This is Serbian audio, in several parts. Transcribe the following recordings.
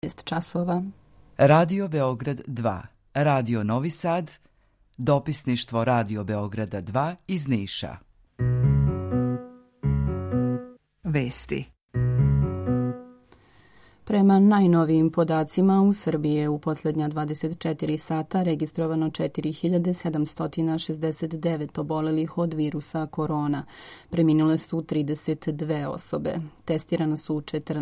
časova. Radio Beograd 2, Radio Novi Sad, dopisništvo Radio Beograda 2 iz Niša. Vesti. Prema najnovijim podacima, u Srbiji je u posljednja 24 sata registrovano 4769 obolelih od virusa korona. Preminule su 32 osobe. Testirana su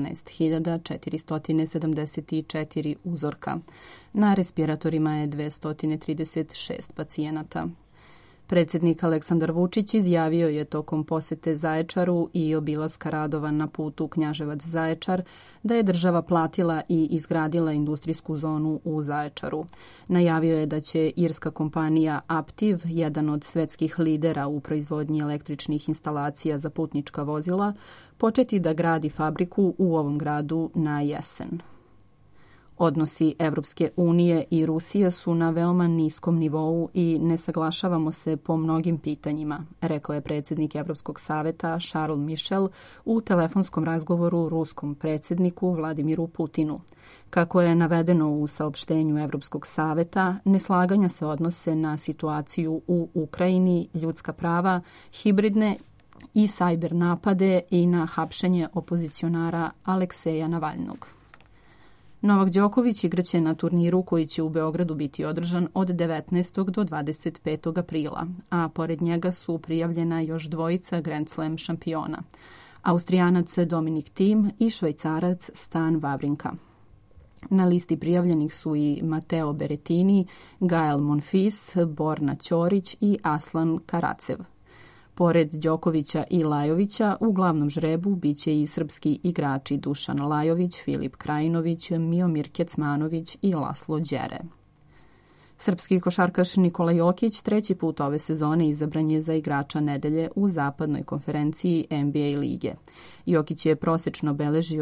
14.474 uzorka. Na respiratorima je 236 pacijenata. Predsjednik Aleksandar Vučić izjavio je tokom posete Zaječaru i obilaska radova na putu Knjaževac-Zaječar da je država platila i izgradila industrijsku zonu u Zaječaru. Najavio je da će irska kompanija Aptiv, jedan od svetskih lidera u proizvodnji električnih instalacija za putnička vozila, početi da gradi fabriku u ovom gradu na jesen. Odnosi Evropske unije i Rusije su na veoma niskom nivou i ne saglašavamo se po mnogim pitanjima, rekao je predsjednik Evropskog saveta Charles Michel u telefonskom razgovoru ruskom predsjedniku Vladimiru Putinu. Kako je navedeno u saopštenju Evropskog saveta, neslaganja se odnose na situaciju u Ukrajini, ljudska prava, hibridne i sajber napade i na hapšenje opozicionara Alekseja Navalnog. Novak Đoković igraće na turniru koji će u Beogradu biti održan od 19. do 25. aprila, a pored njega su prijavljena još dvojica Grand Slam šampiona, Austrijanac Dominik Thiem i Švajcarac Stan Wawrinka. Na listi prijavljenih su i Matteo Berrettini, Gael Monfils, Borna Ćorić i Aslan Karacev. Pored Đokovića i Lajovića, u glavnom žrebu biće i srpski igrači Dušan Lajović, Filip Krajinović, Miomir Kecmanović i Laslo Đere. Srpski košarkaš Nikola Jokić treći put ove sezone izabran je za igrača nedelje u zapadnoj konferenciji NBA lige. Jokić je prosečno beležio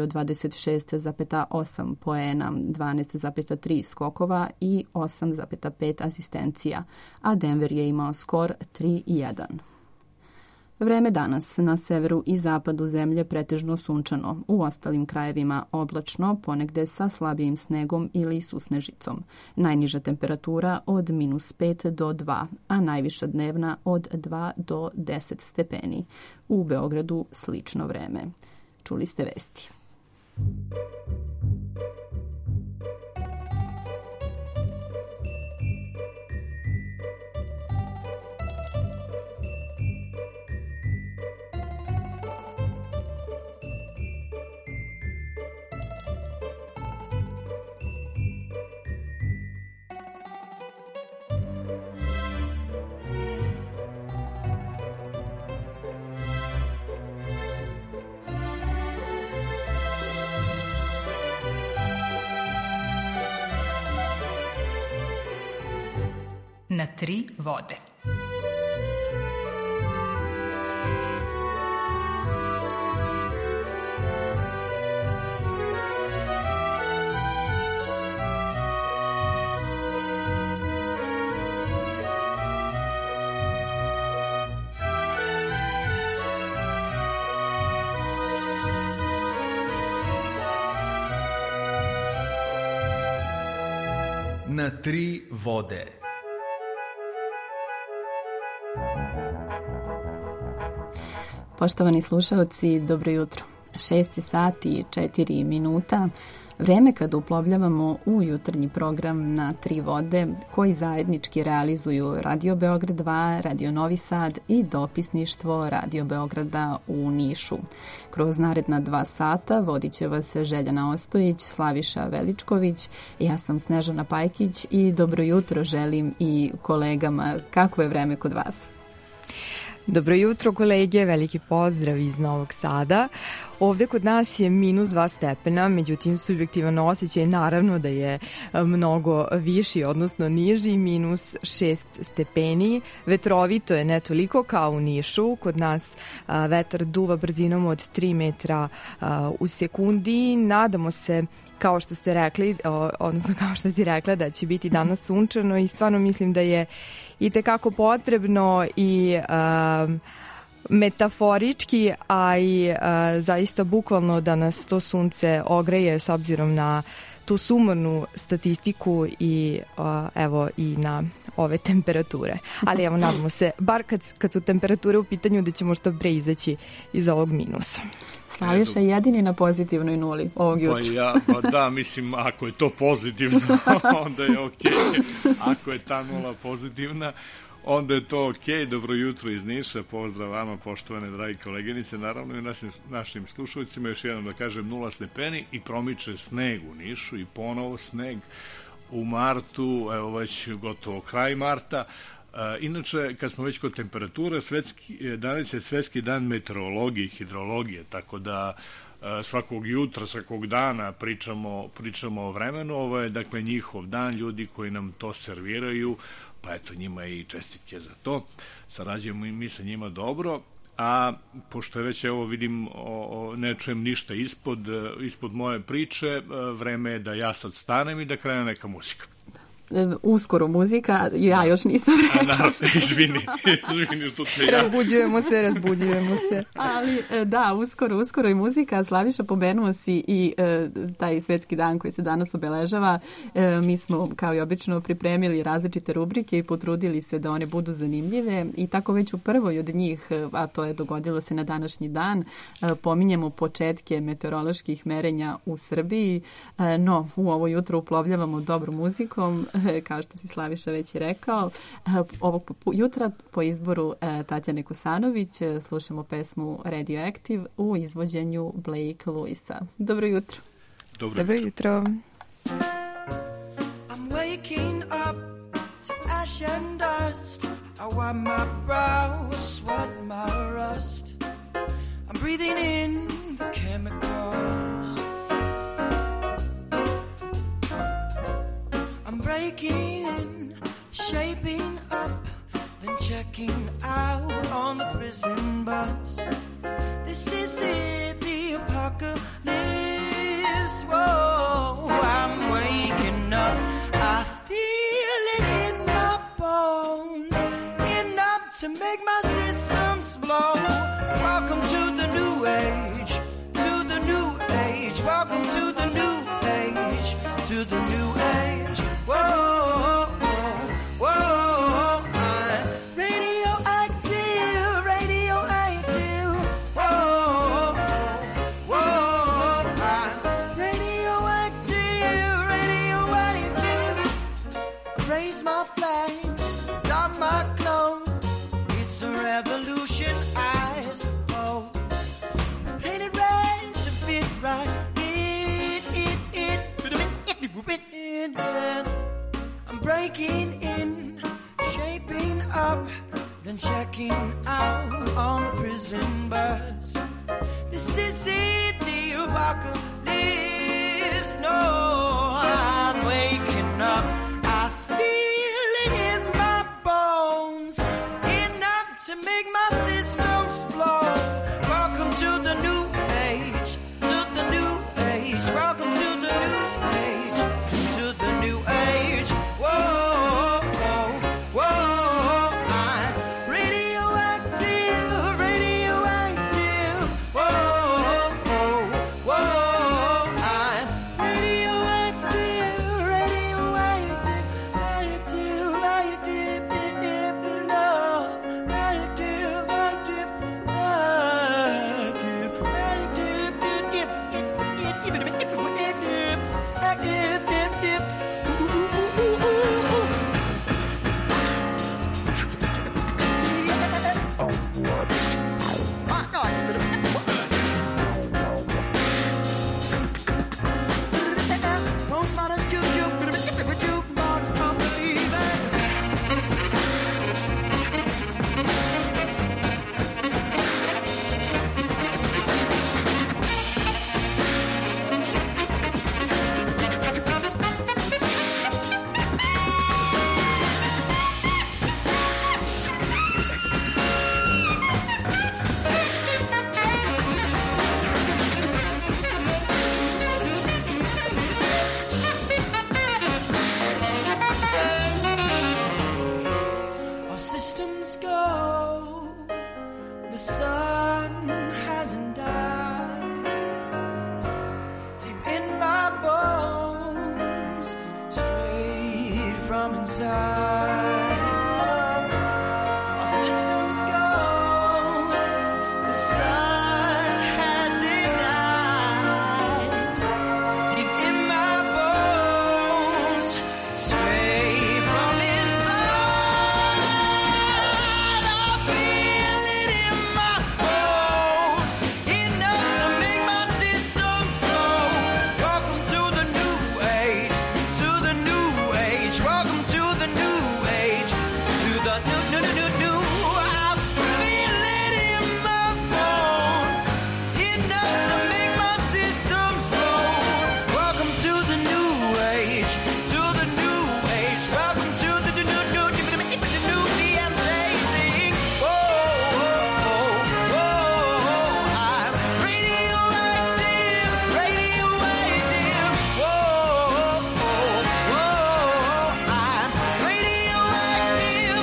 26,8 poena, 12,3 skokova i 8,5 asistencija, a Denver je imao skor 3-1. Vreme danas na severu i zapadu zemlje pretežno sunčano, u ostalim krajevima oblačno, ponegde sa slabijim snegom ili susnežicom. Najniža temperatura od -5 do 2, a najviša dnevna od 2 do 10 stepeni. U Beogradu slično vreme. Čuli ste vesti. Na 3 vode. Na 3 vode. Poštovani slušalci, dobro jutro. 6 sati i 4 minuta. Vreme kada uplovljavamo u jutarnji program Na 3 vode koji zajednički realizuju Radio Beograd 2, Radio Novi Sad i dopisništvo Radio Beograda u Nišu. Kroz naredna 2 sata vodit će vas Željana Ostojić, Slaviša Veličković, ja sam Snežana Pajkić i dobro jutro želim i kolegama. Kako je vreme kod vas? Dobro jutro kolege, veliki pozdrav iz Novog Sada. Ovde kod nas je -2 stepena, međutim subjektivan osjećaj naravno da je mnogo viši, odnosno niži, -6 stepeni. Vetrovito je ne toliko kao u Nišu, kod nas vetar duva brzinom od 3 metra u sekundi. Nadamo se, kao što ste rekli, odnosno kao što si rekla, da će biti danas sunčano i stvarno mislim da je i tekako potrebno i metaforički, a i zaista bukvalno da nas to sunce ogreje s obzirom na tu sumornu statistiku i evo i na ove temperature. Ali evo, nadamo se, bar kad su temperature u pitanju, da ćemo što pre izaći iz ovog minusa. Slaviša je jedini na pozitivnoj nuli ovog jutra. Pa da, mislim, ako je to pozitivno, onda je okej. Ako je ta nula pozitivna, onda je to okej. Dobro jutro iz Niša, pozdrav vama, poštovane dragi koleginice, naravno i našim slušalcima. Još jednom da kažem, 0 stepeni i promiče sneg u Nišu i ponovo sneg u martu, evo već gotovo kraj marta. Inače, kad smo već kod temperature, danas je Svetski dan meteorologije i hidrologije, tako da svakog jutra, svakog dana pričamo o vremenu. Ovo je, dakle, njihov dan, ljudi koji nam to serviraju, pa eto, njima i čestitke za to. Sarađujemo i mi sa njima dobro, a pošto je već, evo, vidim, ne čujem ništa ispod moje priče, vreme je da ja sad stanem i da krene neka muzika. Uskoro muzika, ja još nisam rekla. Izvini što te ja. Razbuđujemo se. Ali da, uskoro i muzika. Slaviša, pomenuo si i taj svetski dan koji se danas obeležava. Mi smo, kao i obično, pripremili različite rubrike i potrudili se da one budu zanimljive i tako već u prvoj od njih, a to je dogodilo se na današnji dan, pominjemo početke meteoroloških merenja u Srbiji, no u ovo jutro uplovljavamo dobrom muzikom, kao što si Slaviša već i rekao. Ovog jutra po izboru Tatjane Kusanović slušamo pesmu Radioactive u izvođenju Blake Lewisa. Dobro jutro. Dobro jutro. I'm waking up to ash and dust. I wipe my brow, sweat my rust. I'm breathing in the chemicals. I'm breaking in, shaping up, then checking out on the prison bus. This is it, the apocalypse. Whoa, I'm waking up. I feel it in my bones, enough to make my systems blow. Welcome to the new age, to the new age. Welcome to the new age, to the new age. Whoa, whoa, whoa, I'm radioactive, radioactive. Whoa, whoa, I'm radioactive, radioactive. I raise my flags, drop my clothes. It's a revolution, I suppose. Painted red to fit right in. I'm breaking in, shaping up, then checking out on the prison bus. This is it, the apocalypse. No, I'm waking up. I feel it in my bones, enough to make my systems blow. Welcome to the new age, to the new age. Welcome to the new age, to the new age. Whoa, whoa, whoa, I'm radioactive. come inside. Our systems go, the sun hasn't died. Deep in my bones, sway from inside. I feel it in my bones, enough to make my system slow. Welcome to the new age, to the new age. Welcome to the new age, to the new. I feel it in my bones, enough to make my system slow. Welcome to the new age, to the new age. Welcome to the new, the amazing. I'm radioactive, radioactive. I'm radioactive, radioactive.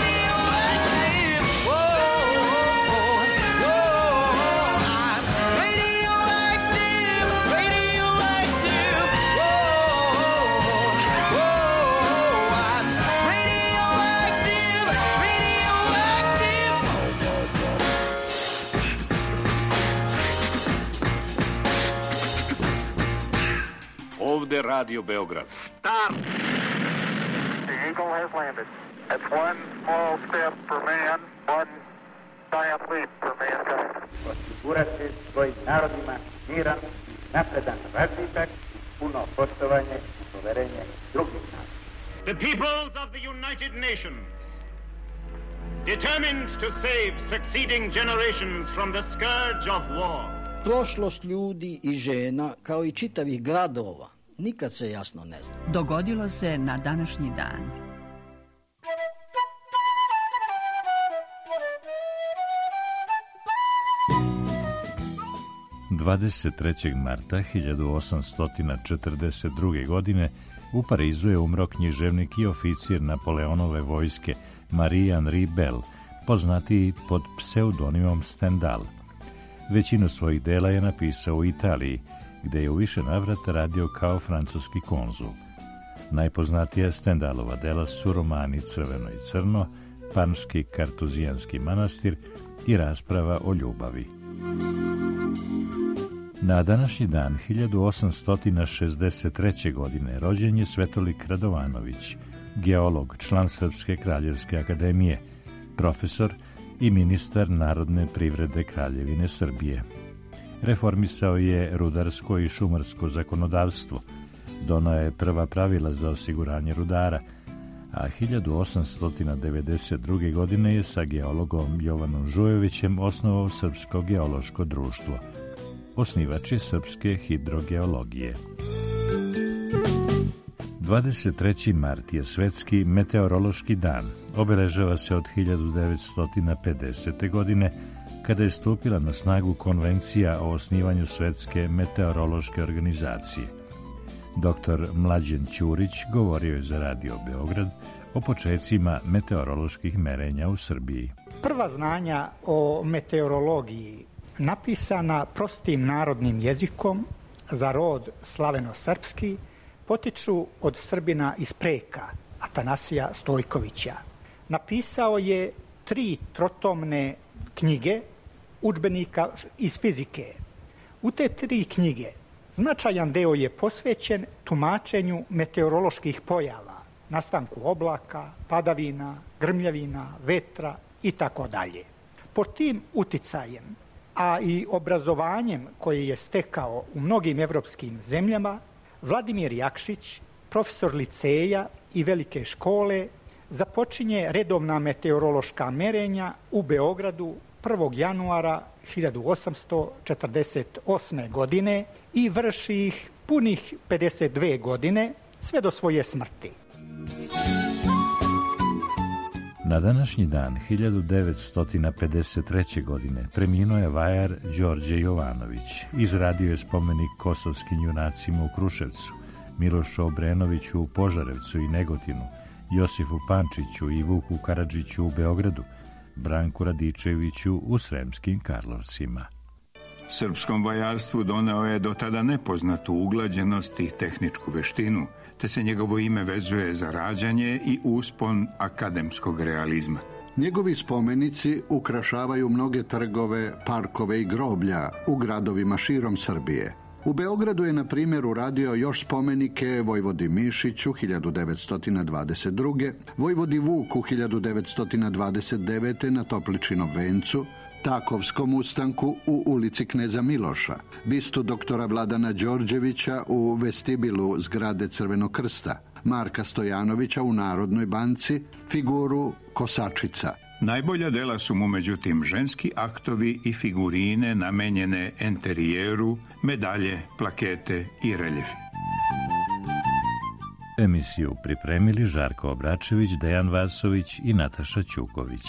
I'm radioactive, radioactive. I'm radioactive, radioactive. Ovde Radio Beograd. The Eagle has landed. That's one small step for man, one giant leap for mankind. Osigurati svojim narodima miran, napredan razvitak, puno poštovanje i poverenje drugih naroda. The peoples of the United Nations, determined to save succeeding generations from the scourge of war. Prošlost ljudi i žena, kao i čitavih gradova, nikad se jasno ne zna. Dogodilo se na današnji dan. Marta 1842. godine u Parizu je umro književnik i oficir Napoleonove vojske Marie-Henri Bell, poznatiji pod pseudonimom Stendhal. Većinu svojih dela je napisao u Italiji, gde je u više navrata radio kao francuski konzul. Najpoznatija Stendhalova dela su romani Crveno i crno, Parmski kartuzijanski manastir i Rasprava o ljubavi. Na današnji dan 1863. godine rođen je Svetolik Radovanović, geolog, član Srpske kraljevske akademije, profesor i ministar narodne privrede Kraljevine Srbije. Reformisao je rudarsko i šumarsko zakonodavstvo, donao je prva pravila za osiguranje rudara, a 1892. godine je sa geologom Jovanom Žujevićem osnovao Srpsko geološko društvo. Osnivač je srpske hidrogeologije. 23. mart je Svetski meteorološki dan. Obeležava se od 1950. godine, kada je stupila na snagu Konvencija o osnivanju Svetske meteorološke organizacije. Dr. Mlađen Ćurić govorio je za Radio Beograd o počecima meteoroloških merenja u Srbiji. Prva znanja o meteorologiji, napisana prostim narodnim jezikom za rod slaveno-srpski, potiču od Srbina iz Preka, Atanasija Stojkovića. Napisao je 3 trotomne knjige udžbenika iz fizike. U te 3 knjige značajan deo je posvećen tumačenju meteoroloških pojava, nastanku oblaka, padavina, grmljavina, vetra itd. Pod tim uticajem, a i obrazovanjem koje je stekao u mnogim evropskim zemljama, Vladimir Jakšić, profesor liceja i velike škole, započinje redovna meteorološka merenja u Beogradu 1. januara 1848. godine i vrši ih punih 52 godine, sve do svoje smrti. Na današnji dan 1953. godine preminuo je vajar Đorđe Jovanović. Izradio je spomenik kosovskim junacima u Kruševcu, Milošu Obrenoviću u Požarevcu i Negotinu, Josifu Pančiću i Vuku Karadžiću u Beogradu, Branku Radičeviću u Sremskim Karlovcima. Srpskom vajarstvu doneo je do tada nepoznatu uglađenost i tehničku veštinu, te se njegovo ime vezuje za rađanje i uspon akademskog realizma. Njegovi spomenici ukrašavaju mnoge trgove, parkove i groblja u gradovima širom Srbije. U Beogradu je, na primjer, uradio još spomenike Vojvodi Mišiću 1922. Vojvodi Vuku 1929. na Topličinom vencu, Takovskom ustanku u ulici Kneza Miloša, bistu doktora Vladana Đorđevića u vestibilu zgrade Crvenog krsta, Marka Stojanovića u Narodnoj banci, figuru Kosačica. Najbolja dela su mu međutim ženski aktovi i figurine namenjene enterijeru, medalje, plakete i reljefi. Emisiju pripremili Žarko Obračević, Dejan Vasović i Nataša Ćuković.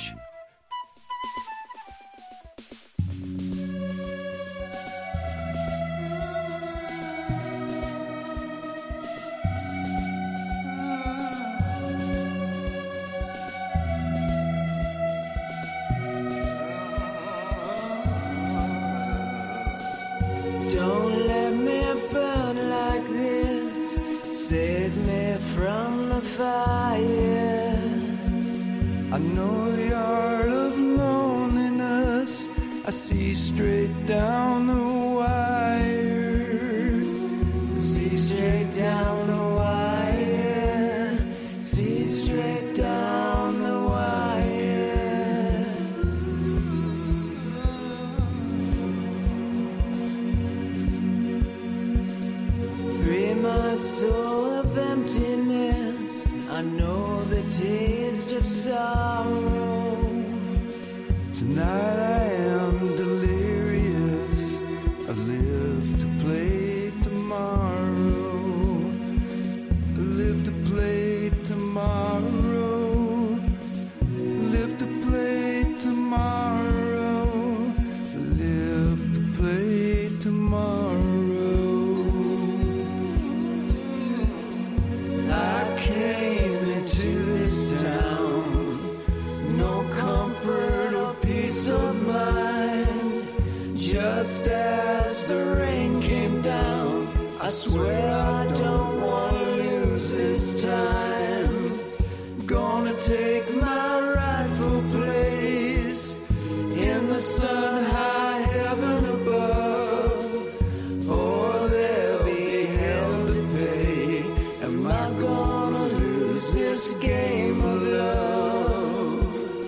Don't let me burn like this. Save me from the fire. I know the art of loneliness. I see straight down the wire. See straight down the wire. See straight down the wire. Free my soul of emptiness. I know the taste of sorrow. Tonight I am delirious. I live to play tomorrow. I live to play tomorrow. Live to play tomorrow. Live to play tomorrow. I came into this town, no comfort or peace of mind. Just as the rain came down, I swear I don't want to lose this time. Gonna take my rightful place in the sun high heaven above, or there'll be hell to pay. Am I gonna lose this game of love?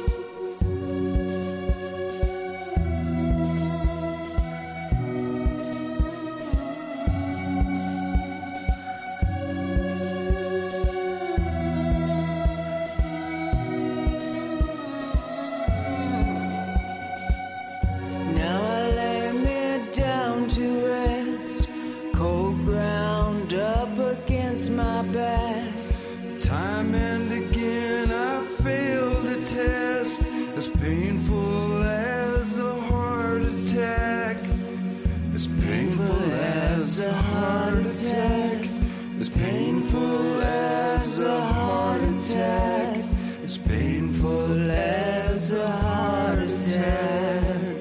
Now I lay me down to rest, cold ground up against my back. Time and again I failed the test, as painful as a heart attack. As painful as a heart attack. As painful as a heart attack. As painful as a heart attack.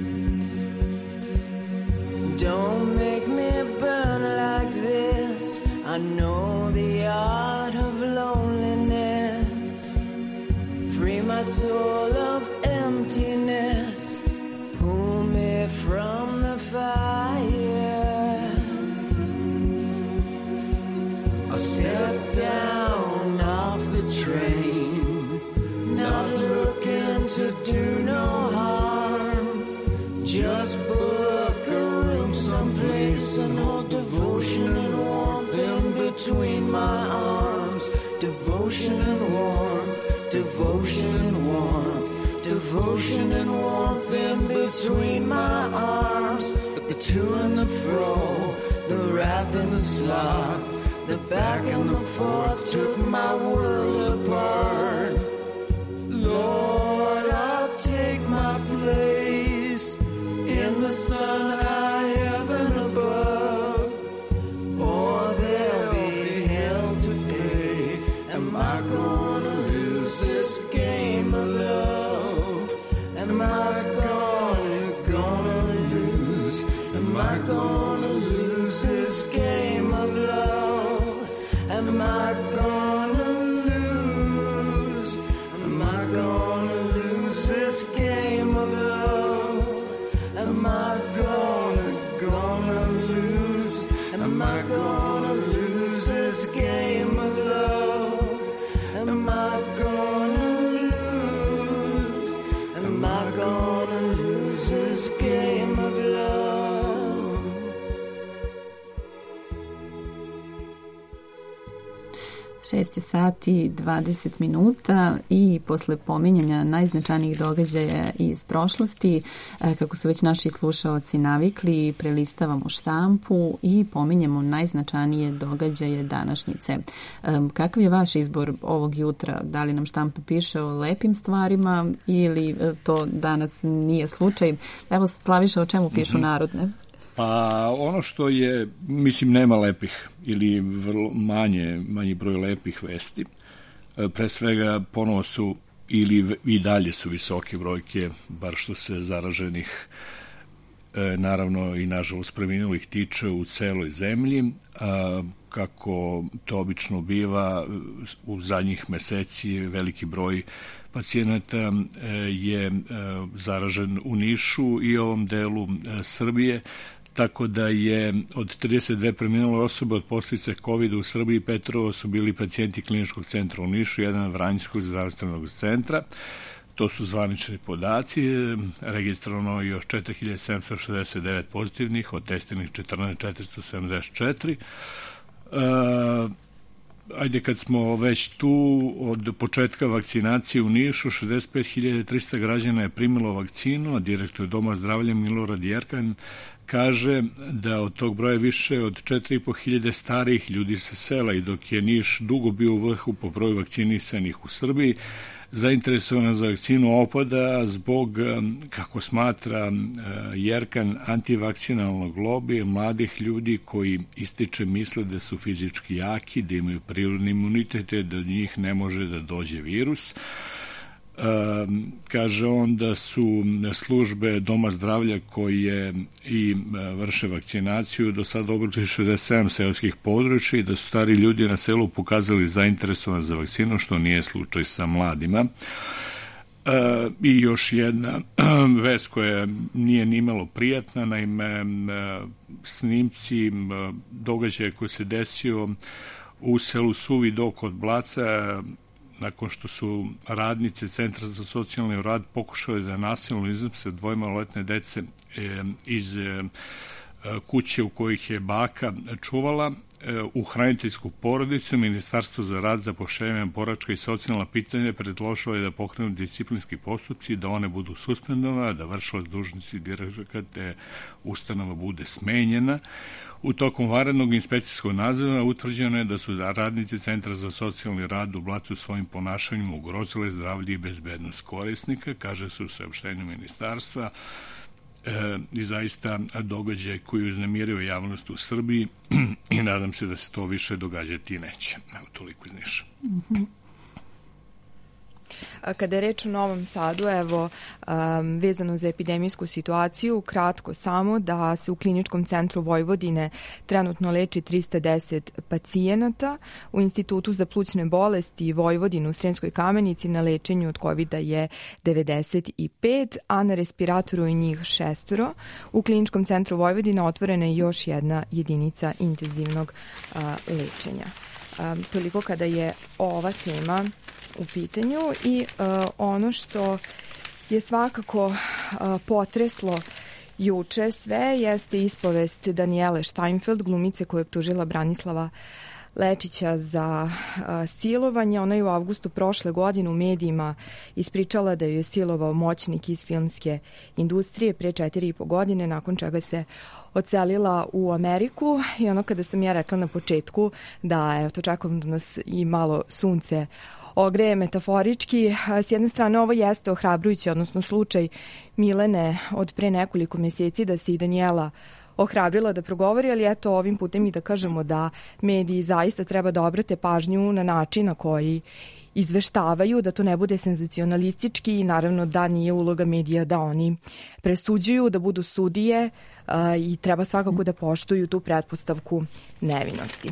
Don't make me burn like this. I know the art of loneliness. Free my soul of emptiness. Pull me from the fire. I'll step down off the train, not looking to do no harm. Just book a room someplace and hold devotion and warmth in between my arms. Devotion and warmth, devotion and warmth, devotion and warmth in between my arms. The to and the fro, the wrath and the sloth, the back and the forth took my world apart. Lord, I'll take my place in the sun high heaven above, or there'll be hell to pay. Am I gonna lose this game of love? Am I gonna lose Am I gonna lose? Am I gonna lose this game of love? Am I gonna lose? Am I gonna lose this game of love? Am I gonna lose? Am I gonna lose this game of love? 6 sati 20 minuta i posle pominjanja najznačajnijih događaja iz prošlosti, kako su već naši slušaoci navikli, prelistavamo štampu i pominjemo najznačajnije događaje današnjice. Kakav je vaš izbor ovog jutra? Da li nam štampa piše o lepim stvarima ili to danas nije slučaj? Evo, Slaviša, o čemu pišu narodne? Pa ono što je, mislim, nema lepih ili vrlo manji broj lepih vesti. Pre svega ponovo su ili i dalje su visoke brojke, bar što se zaraženih, naravno i nažalost preminulih tiče u celoj zemlji. Kako to obično biva, u zadnjih meseci veliki broj pacijenata je zaražen u Nišu i ovom delu Srbije, tako da je od 32 preminule osobe od posljedice COVID-a u Srbiji 5 su bili pacijenti kliničkog centra u Nišu, 1 Vranjskog zdravstvenog centra. To su zvanični podaci. Registrovano još 4769 pozitivnih, od testinih 14474. Ajde, kad smo već tu, od početka vakcinacije u Nišu 65.300 građana je primilo vakcinu, a direktor Doma zdravlja Milorad Jerkan kaže da od tog broja više od 4.500 starijih ljudi sa sela, i dok je Niš dugo bio u vrhu po broju vakcinisanih u Srbiji, zainteresovana za vakcinu opada zbog, kako smatra Jerkan, antivakcinalnog lobija mladih ljudi koji ističe misle da su fizički jaki, da imaju prirodni imunitet, da do njih ne može da dođe virus. Kaže on da su službe Doma zdravlja koje i vrše vakcinaciju do sada obišli 67 seoskih područja i da su stari ljudi na selu pokazali zainteresovan za vakcinu, što nije slučaj sa mladima. I još jedna vest koja nije nimalo prijatna, naime snimci događaja koji se desio u selu Suvi Do kod Blaca, nakon što su radnice Centra za socijalni rad pokušali da nasilno izmeste 2 maloletne dece iz kuće u kojih je baka čuvala, u hraniteljsku porodicu, Ministarstvo za rad, zapošljavanje, boračka i socijalna pitanja predložilo je da pokrenu disciplinski postupci, da one budu suspendovane, da vršilac dužnosti direktora te ustanova bude smenjena. U tokom vanrednog inspekcijskog nadzora utvrđeno je da su radnici Centra za socijalni rad u Blatu svojim ponašanjem ugrozile zdravlje i bezbednost korisnika, kaže se u saopštenju ministarstva, i zaista događaj koji uznemirio javnost u Srbiji i nadam se da se to više događati neće. Evo, toliko iz Niša. Kada je reč o Novom Sadu, evo, vezano za epidemijsku situaciju, kratko samo da se u Kliničkom centru Vojvodine trenutno leči 310 pacijenata, u Institutu za plućne bolesti Vojvodine u Sremskoj Kamenici na lečenju od COVID-a je 95, a na respiratoru je njih 6. U Kliničkom centru Vojvodine otvorena je još jedna jedinica intenzivnog lečenja. Toliko kada je ova tema u pitanju i ono što je svakako potreslo juče sve jeste ispovest Danijele Steinfeld, glumice koja je optužila Branislava Lečića za silovanje. Ona je u avgustu prošle godine u medijima ispričala da ju je silovao moćnik iz filmske industrije pre 4,5 godine, nakon čega se odselila u Ameriku. I ono kada sam ja rekla na početku da evo to čekam da nas i malo sunce ogreje metaforički, s jedne strane ovo jeste ohrabrujuće, odnosno slučaj Milene od pre nekoliko meseci da se i Danijela ohrabrila da progovori, ali eto ovim putem i da kažemo da mediji zaista treba da obrate pažnju na način na koji izveštavaju, da to ne bude senzacionalistički i naravno da nije uloga medija da oni presuđuju, da budu sudije i treba svakako da poštuju tu pretpostavku nevinosti.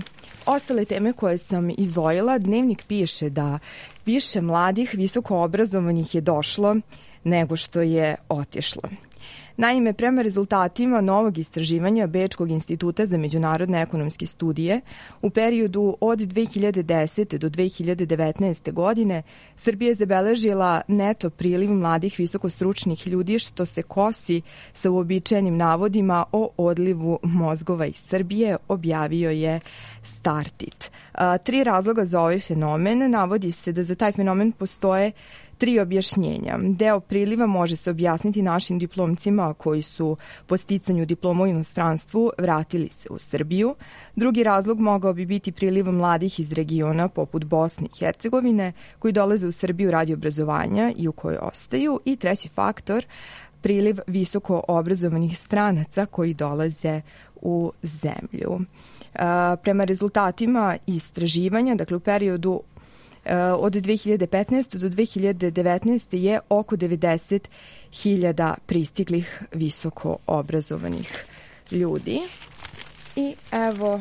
Ostale teme koje sam izdvojila, Dnevnik piše da više mladih visoko obrazovanih je došlo nego što je otišlo. Naime, prema rezultatima novog istraživanja Bečkog instituta za međunarodne ekonomske studije, u periodu od 2010. do 2019. godine Srbija je zabeležila neto priliv mladih visokostručnih ljudi, što se kosi sa uobičajenim navodima o odlivu mozgova iz Srbije, objavio je Startit. 3 razloga za ovaj fenomen. Navodi se da za taj fenomen postoje 3 objašnjenja. Deo priliva može se objasniti našim diplomcima koji su po sticanju diploma u inostranstvu vratili se u Srbiju. Drugi razlog mogao bi biti priliv mladih iz regiona poput Bosne i Hercegovine koji dolaze u Srbiju radi obrazovanja i u kojoj ostaju. I treći faktor, priliv visoko obrazovanih stranaca koji dolaze u zemlju. Prema rezultatima istraživanja, dakle u periodu od 2015. do 2019. je oko 90.000 pristiglih visoko obrazovanih ljudi. I evo,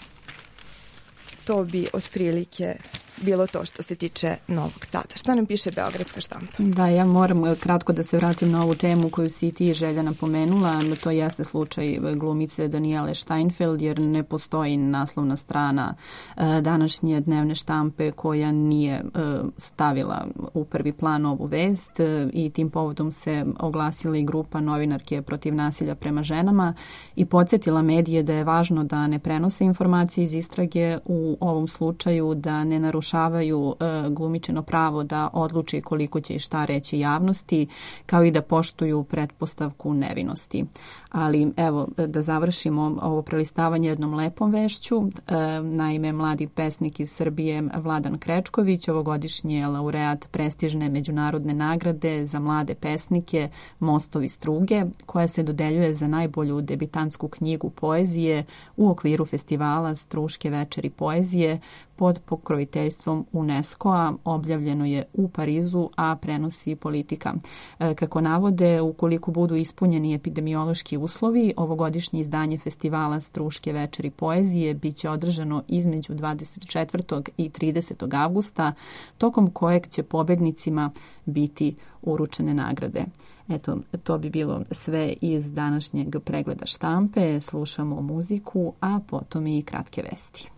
to bi otprilike bilo to što se tiče Novog Sada. Šta nam piše Beogradska štampa? Da, ja moram kratko da se vratim na ovu temu koju si ti, Željana, pomenula. To jeste slučaj glumice Danijele Steinfeld, jer ne postoji naslovna strana današnje dnevne štampe koja nije stavila u prvi plan ovu vest i tim povodom se oglasila i grupa novinarke protiv nasilja prema ženama i podsjetila medije da je važno da ne prenose informacije iz istrage u ovom slučaju, da ne narušavaju glumičino pravo da odluči koliko će i šta reći javnosti, kao i da poštuju pretpostavku nevinosti. Ali evo, da završimo ovo prelistavanje jednom lepom vešću. Naime, mladi pesnik iz Srbije Vladan Krečković ovogodišnji je laureat prestižne međunarodne nagrade za mlade pesnike Mostovi struge, koja se dodeljuje za najbolju debitantsku knjigu poezije u okviru festivala Struške večeri poezije pod pokroviteljstvom UNESCO-a. Objavljeno je u Parizu, a prenosi Politika. Kako navode, ukoliko budu ispunjeni epidemiološki uslovi, ovogodišnje izdanje festivala Struške večeri poezije biće održano između 24. i 30. avgusta, tokom kojeg će pobednicima biti uručene nagrade. Eto, to bi bilo sve iz današnjeg pregleda štampe. Slušamo muziku, a potom i kratke vesti.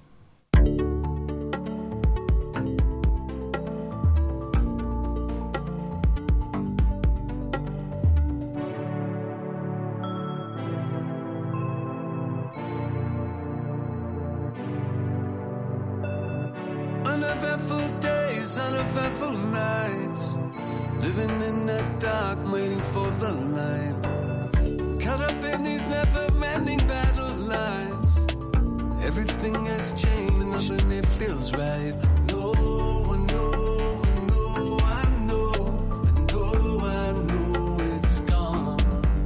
Uneventful days, uneventful nights, living in the dark, waiting for the light. Caught up in these never-ending battle lines. Everything has changed, nothing it feels right. No, I know, I know, I know, I know, I know it's gone.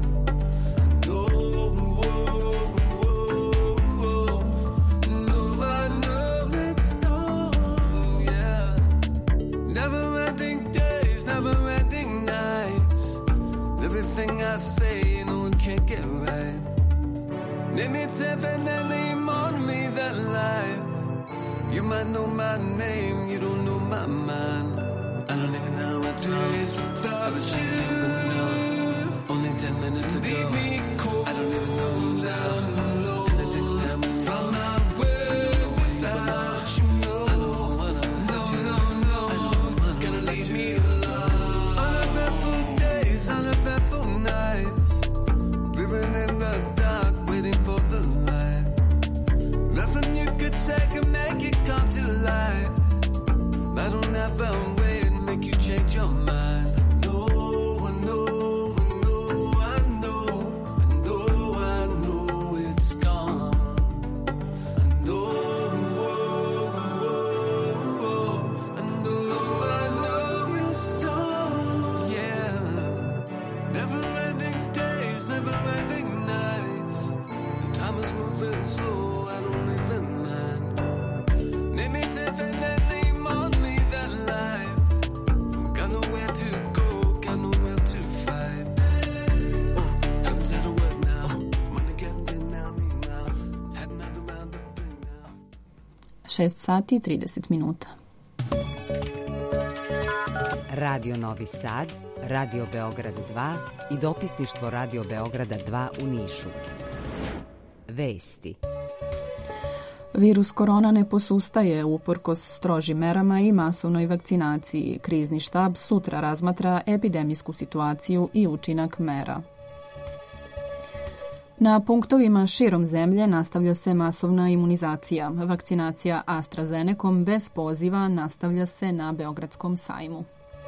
I know, whoa, whoa, whoa. No, I know it's gone, yeah. Never-ending days, never-ending nights. Everything I say, you know, I can't get right. Name it definitely more to me than life. You might know my name, you don't know my mind. I don't even know what days without you. Only 10 minutes ago. Leave me cold. I don't even know you now. And I think that we found my way without you. I don't wanna hurt you. I don't wanna gonna leave me alone. Uneventful days, uneventful nights. Living in the dark, waiting for the light. Nothing you could say can make it come to life. I don't have a way to make you change your mind. No, I know, I know, I know, I know, I know it's gone. I know, whoa, whoa, whoa. I know it's gone. Yeah. Never-ending days, never-ending nights. Time is moving slow, I don't even mind. Name it definitely more me than life. Got nowhere to 6 sati i 30 minuta. Radio Novi Sad, Radio Beograd 2 i dopisništvo Radio Beograda 2 u Nišu. Vesti. Virus korona ne posustaje uprkos strožim merama i masovnoj vakcinaciji. Krizni štab sutra razmatra epidemijsku situaciju i učinak mera. Na punktovima širom zemlje nastavlja se masovna imunizacija. Vakcinacija AstraZenecom bez poziva nastavlja se na Beogradskom sajmu.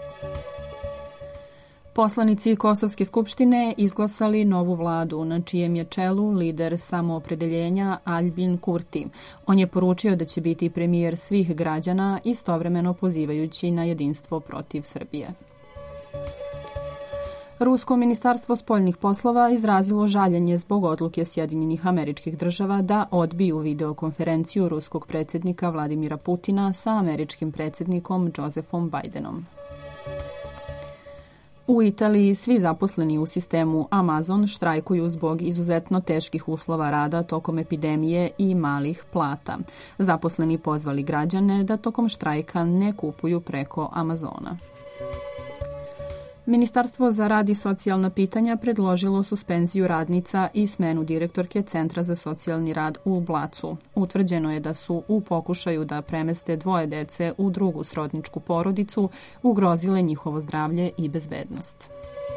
Poslanici Kosovske skupštine izglasali novu vladu, na čijem je čelu lider samoopredeljenja Aljbin Kurti. On je poručio da će biti premijer svih građana, istovremeno pozivajući na jedinstvo protiv Srbije. Rusko ministarstvo spoljnih poslova izrazilo žaljenje zbog odluke Sjedinjenih Američkih Država da odbiju videokonferenciju ruskog predsjednika Vladimira Putina sa američkim predsjednikom Josephom Bidenom. U Italiji svi zaposleni u sistemu Amazon štrajkuju zbog izuzetno teških uslova rada tokom epidemije i malih plata. Zaposleni pozvali građane da tokom štrajka ne kupuju preko Amazona. Ministarstvo za rad i socijalna pitanja predložilo suspenziju radnica i smenu direktorke Centra za socijalni rad u Blacu. Utvrđeno je da su u pokušaju da premeste 2 dece u drugu srodničku porodicu ugrozile njihovo zdravlje i bezbednost.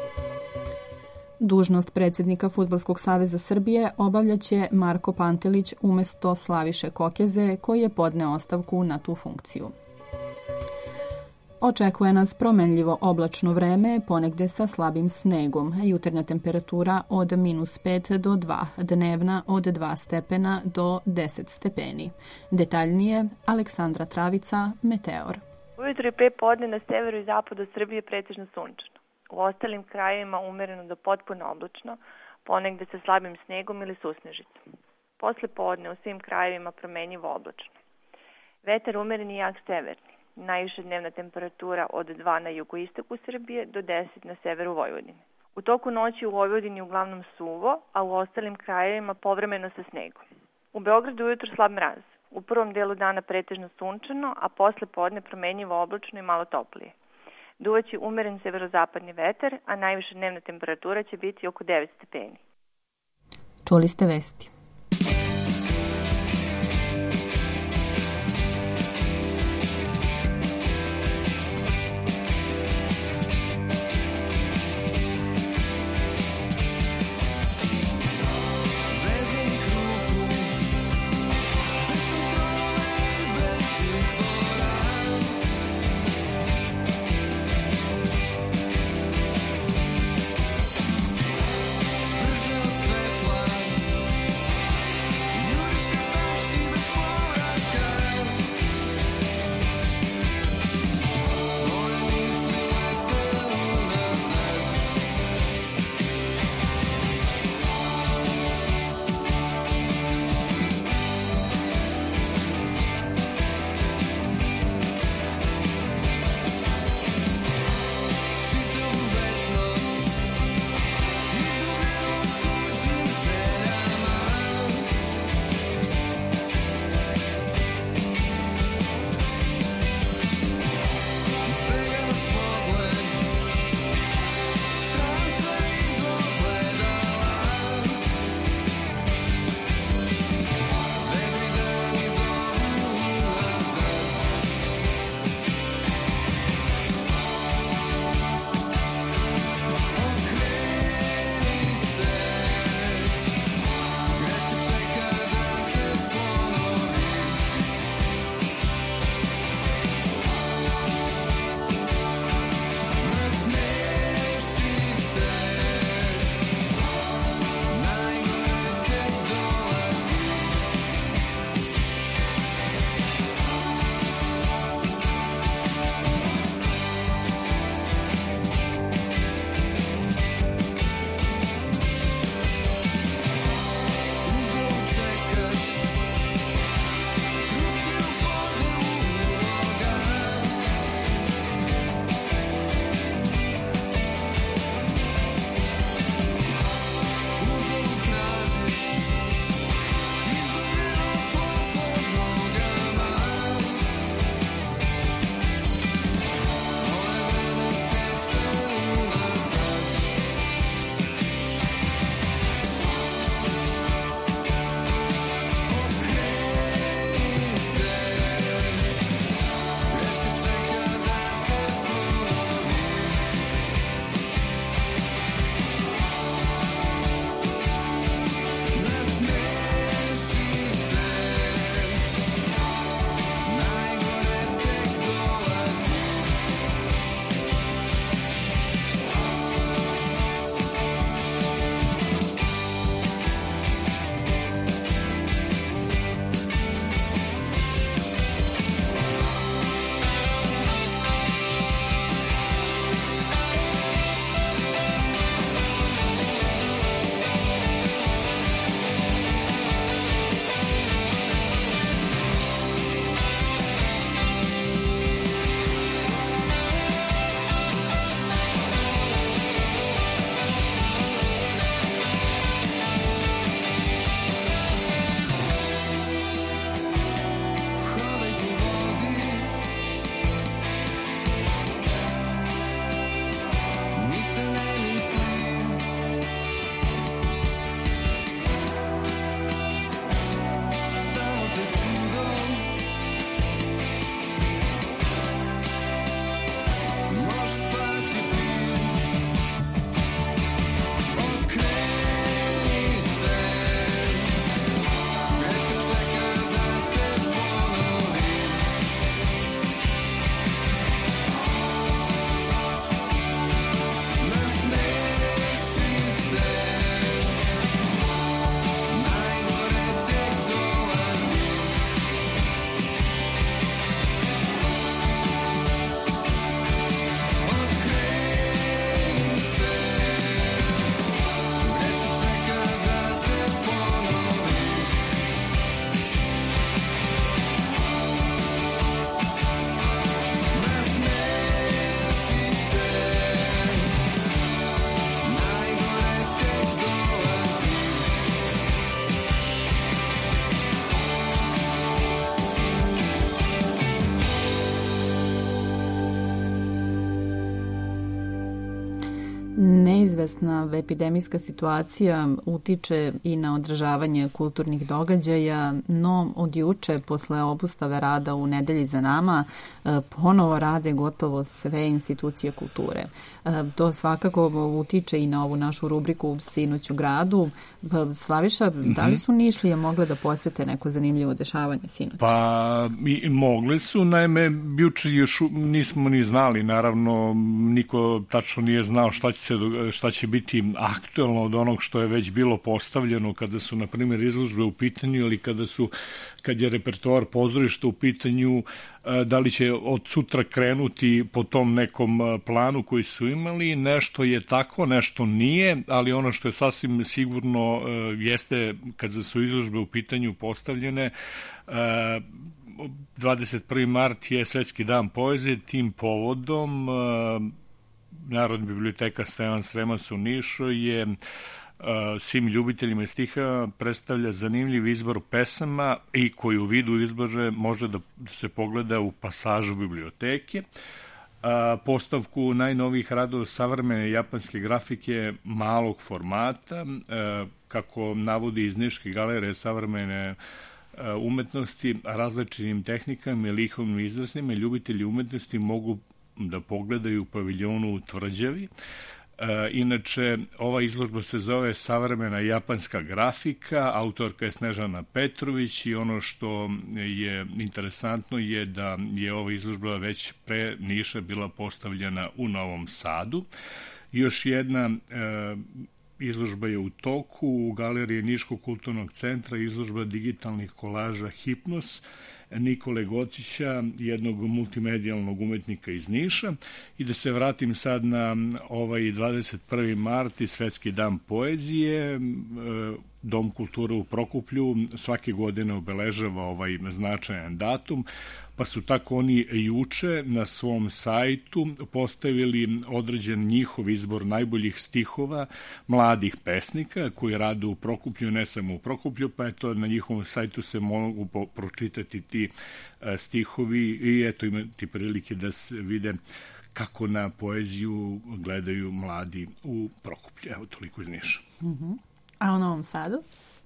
Dužnost predsjednika Fudbalskog saveza Srbije obavljaće Marko Pantelić umjesto Slaviše Kokeze, koji je podneo ostavku na tu funkciju. Očekuje nas promenljivo oblačno vreme, ponegde sa slabim snegom. Jutarnja temperatura od -5 do 2, dnevna od 2 stepena do 10 stepeni. Detaljnije, Aleksandra Travica, Meteor. Ujutro i pre podne na severu i zapadu Srbije pretežno sunčano. U ostalim krajevima umereno do potpuno oblačno, ponegde sa slabim snegom ili susnežicom. Posle podne u svim krajevima promenjivo oblačno. Vetar umeren i jak severni. Najviša dnevna temperatura od 2 na jugoistoku Srbije do 10 na severu Vojvodine. U toku noći u Vojvodini uglavnom suvo, a u ostalim krajevima povremeno sa snegom. U Beogradu ujutro slab mraz. U prvom delu dana pretežno sunčano, a posle podne promenjivo oblačno i malo toplije. Duvaće umeren severozapadni vetar, a najviša dnevna temperatura će biti oko 9 stepeni. Čuli ste vesti. Neizvesna epidemijska situacija utiče i na održavanje kulturnih događaja, no od juče, posle obustave rada u nedelji za nama, ponovo rade gotovo sve institucije kulture. To svakako utiče i na ovu našu rubriku Sinoć u gradu. Slaviša, da li su Nišlije mogle da posete neko zanimljivo dešavanje sinoć? Pa, mogle su, naime, juče još nismo ni znali, naravno, niko tačno nije znao šta će biti aktuelno od onog što je već bilo postavljeno kada su, na primjer, izložbe u pitanju ili kad je repertoar pozorišta u pitanju, da li će od sutra krenuti po tom nekom planu koji su imali. Nešto je tako, nešto nije, ali ono što je sasvim sigurno jeste, kada su izložbe u pitanju postavljene, 21. mart je Svetski dan poezije, tim povodom Narodna biblioteka Stevan Sremac u Nišu je svim ljubiteljima stiha predstavlja zanimljiv izbor pesama i koji u vidu izložbe može da se pogleda u pasažu biblioteke. Postavku najnovijih radova savremene japanske grafike malog formata, kako navodi iz Niške galerije savremene umetnosti, različitim tehnikama i likovnim izrazima, ljubitelji umetnosti mogu da pogledaju u paviljonu u Tvrđavi. Inače, ova izložba se zove Savremena japanska grafika, autorka je Snežana Petrović i ono što je interesantno je da je ova izložba već pre Niša bila postavljena u Novom Sadu. Još jedna izložba je u toku u galeriji Niškog kulturnog centra, izložba digitalnih kolaža Hipnos Nikole Gocića, jednog multimedijalnog umetnika iz Niša. I da se vratim sad na ovaj 21. mart i Svetski dan poezije. Dom kulture u Prokuplju svake godine obeležava ovaj značajan datum, pa su tako oni juče na svom sajtu postavili određen njihov izbor najboljih stihova mladih pesnika koji rade u Prokuplju, ne samo u Prokuplju, pa eto na njihovom sajtu se mogu pročitati ti stihovi i eto imati prilike da se vide kako na poeziju gledaju mladi u Prokuplju. Evo, toliko iz Niša. A u Novom Sadu?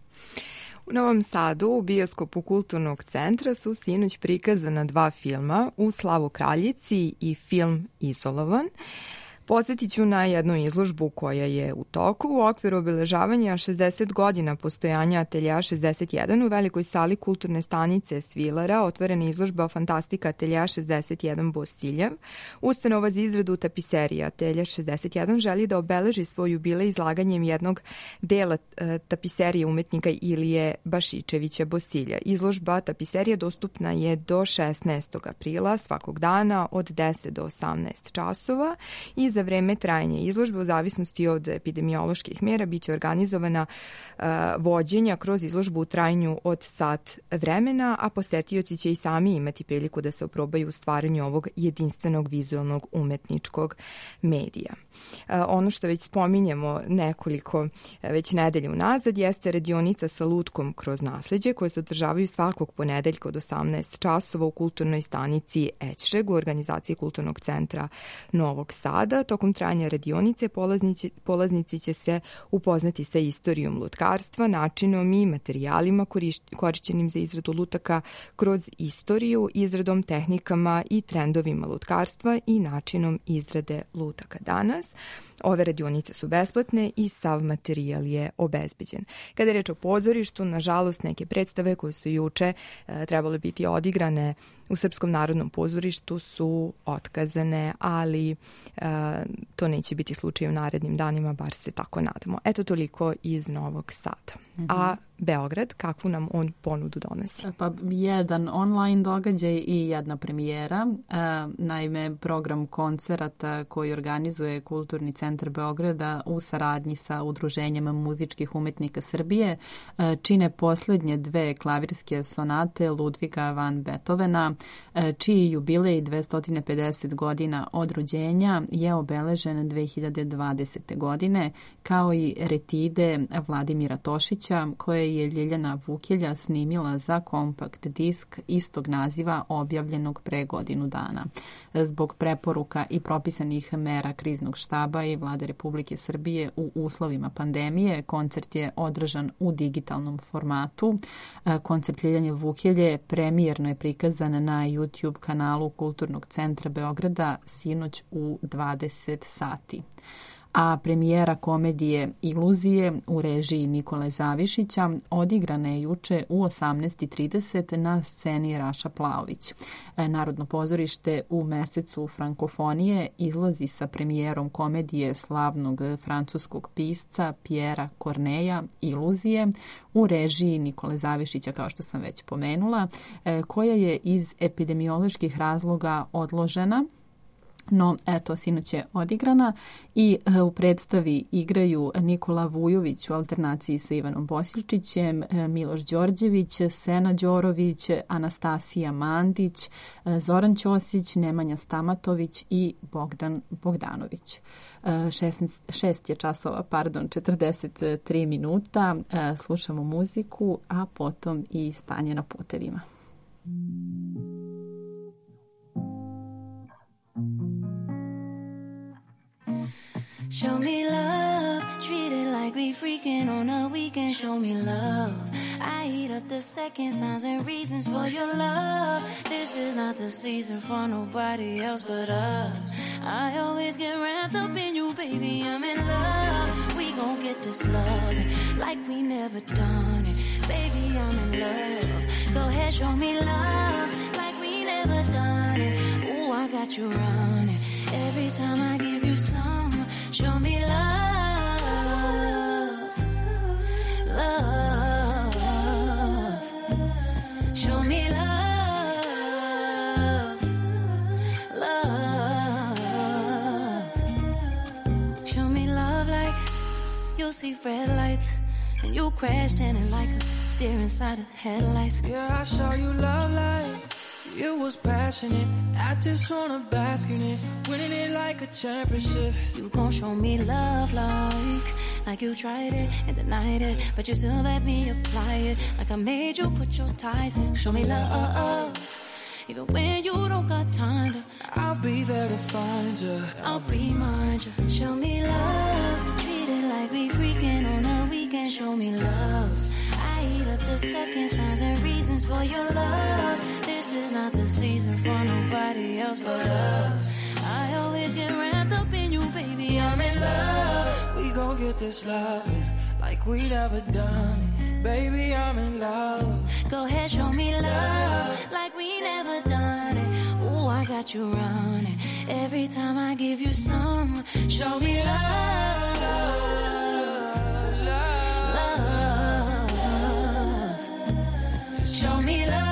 U Novom Sadu u bioskopu Kulturnog centra su sinoć prikazana 2 filma, U slavu kraljici i film Izolovan. Podsjetit ću na jednu izložbu koja je u toku u okviru obeležavanja 60 godina postojanja Atelja 61 u velikoj sali kulturne stanice Svilara otvorena izložba Fantastika Atelja 61 Bosiljev. Ustanova za izradu tapiserija Atelja 61 želi da obeleži svoj jubilej izlaganjem jednog dela tapiserije umetnika Ilije Bašičevića Bosilja. Izložba tapiserije dostupna je do 16. aprila svakog dana od 10 do 18 časova i za vreme trajanja izložbe u zavisnosti od epidemioloških mera biće organizovana vođenja kroz izložbu u trajanju od sat vremena, a posetioci će i sami imati priliku da se oprobaju u stvaranju ovog jedinstvenog vizualnog umetničkog medija. Ono što već spominjemo nekoliko već nedelja unazad jeste radionica sa lutkom kroz nasleđe koje se održavaju svakog ponedeljka od 18 časova u kulturnoj stanici Ećšeg u organizaciji Kulturnog centra Novog Sada. Tokom trajanja radionice polaznici će se upoznati sa istorijom lutkarstva, načinom i materijalima korišćenim za izradu lutaka kroz istoriju, izradom, tehnikama i trendovima lutkarstva i načinom izrade lutaka danas. Ove radionice su besplatne i sav materijal je obezbeđen. Kada je reč o pozorištu, nažalost, neke predstave koje su juče trebale biti odigrane u Srpskom narodnom pozorištu su otkazane, ali to neće biti slučaj u narednim danima, bar se tako nadamo. Eto toliko iz Novog Sada. A Beograd, kakvu nam on ponudu donosi? Pa jedan online događaj i jedna premijera. Naime, program koncerata koji organizuje Kulturni centar Beograda u saradnji sa Udruženjem muzičkih umetnika Srbije čine poslednje 2 klavirske sonate Ludviga van Beethovena, čiji jubilej 250 godina od rođenja je obeležen 2020. godine, kao i retide Vladimira Tošića, koje koje je Ljiljana Vukjelja snimila za kompakt disk istog naziva objavljenog pre godinu dana. Zbog preporuka i propisanih mera kriznog štaba i Vlade Republike Srbije u uslovima pandemije, koncert je održan u digitalnom formatu. Koncert Ljiljane Vukjelje premijerno je prikazan na YouTube kanalu Kulturnog centra Beograda sinoć u 20 sati. A premijera komedije Iluzije u režiji Nikole Zavišića odigrana je juče u 18:30 na sceni Raša Plaović. Narodno pozorište u mesecu frankofonije izlazi sa premijerom komedije slavnog francuskog pisca Pjera Korneja Iluzije u režiji Nikole Zavišića, kao što sam već pomenula, koja je iz epidemioloških razloga odložena. No, eto, sinoć je odigrana i u predstavi igraju Nikola Vujović u alternaciji sa Ivanom Bosiljčićem, Miloš Đorđević, Sena Đorović, Anastasija Mandić, Zoran Ćosić, Nemanja Stamatović i Bogdan Bogdanović. 6 je časova, 43 minuta, slušamo muziku, a potom i stanje na putevima. Show me love, treat it like we freaking on a weekend. Show me love, I eat up the seconds, times and reasons for your love. This is not the season for nobody else but us. I always get wrapped up in you, baby, I'm in love. We gon' get this love like we never done it. Baby, I'm in love. Go ahead, show me love like we never done it. Ooh, I got you running every time I give you some. Show me love, love. Show me love, love. Show me love like you'll see red lights and you crash landing like a deer inside of headlights. Yeah, I saw you love like it was passionate. I just wanna bask in it, winning it like a championship. You gon' show me love like you tried it and denied it, but you still let me apply it. Like I made you put your ties in. Show me love, even when you don't got time to. I'll be there to find you. I'll remind you. Show me love, treat it like we freaking on a weekend. Show me love, I eat up the seconds, times and reasons for your love. This is not the season for nobody else but us. I always get wrapped up in you, baby, I'm in love. We gon' get this love like we never done it. Baby, I'm in love. Go ahead, show me love like we never done it. Ooh, I got you running every time I give you some. Show me love, love. Show me love.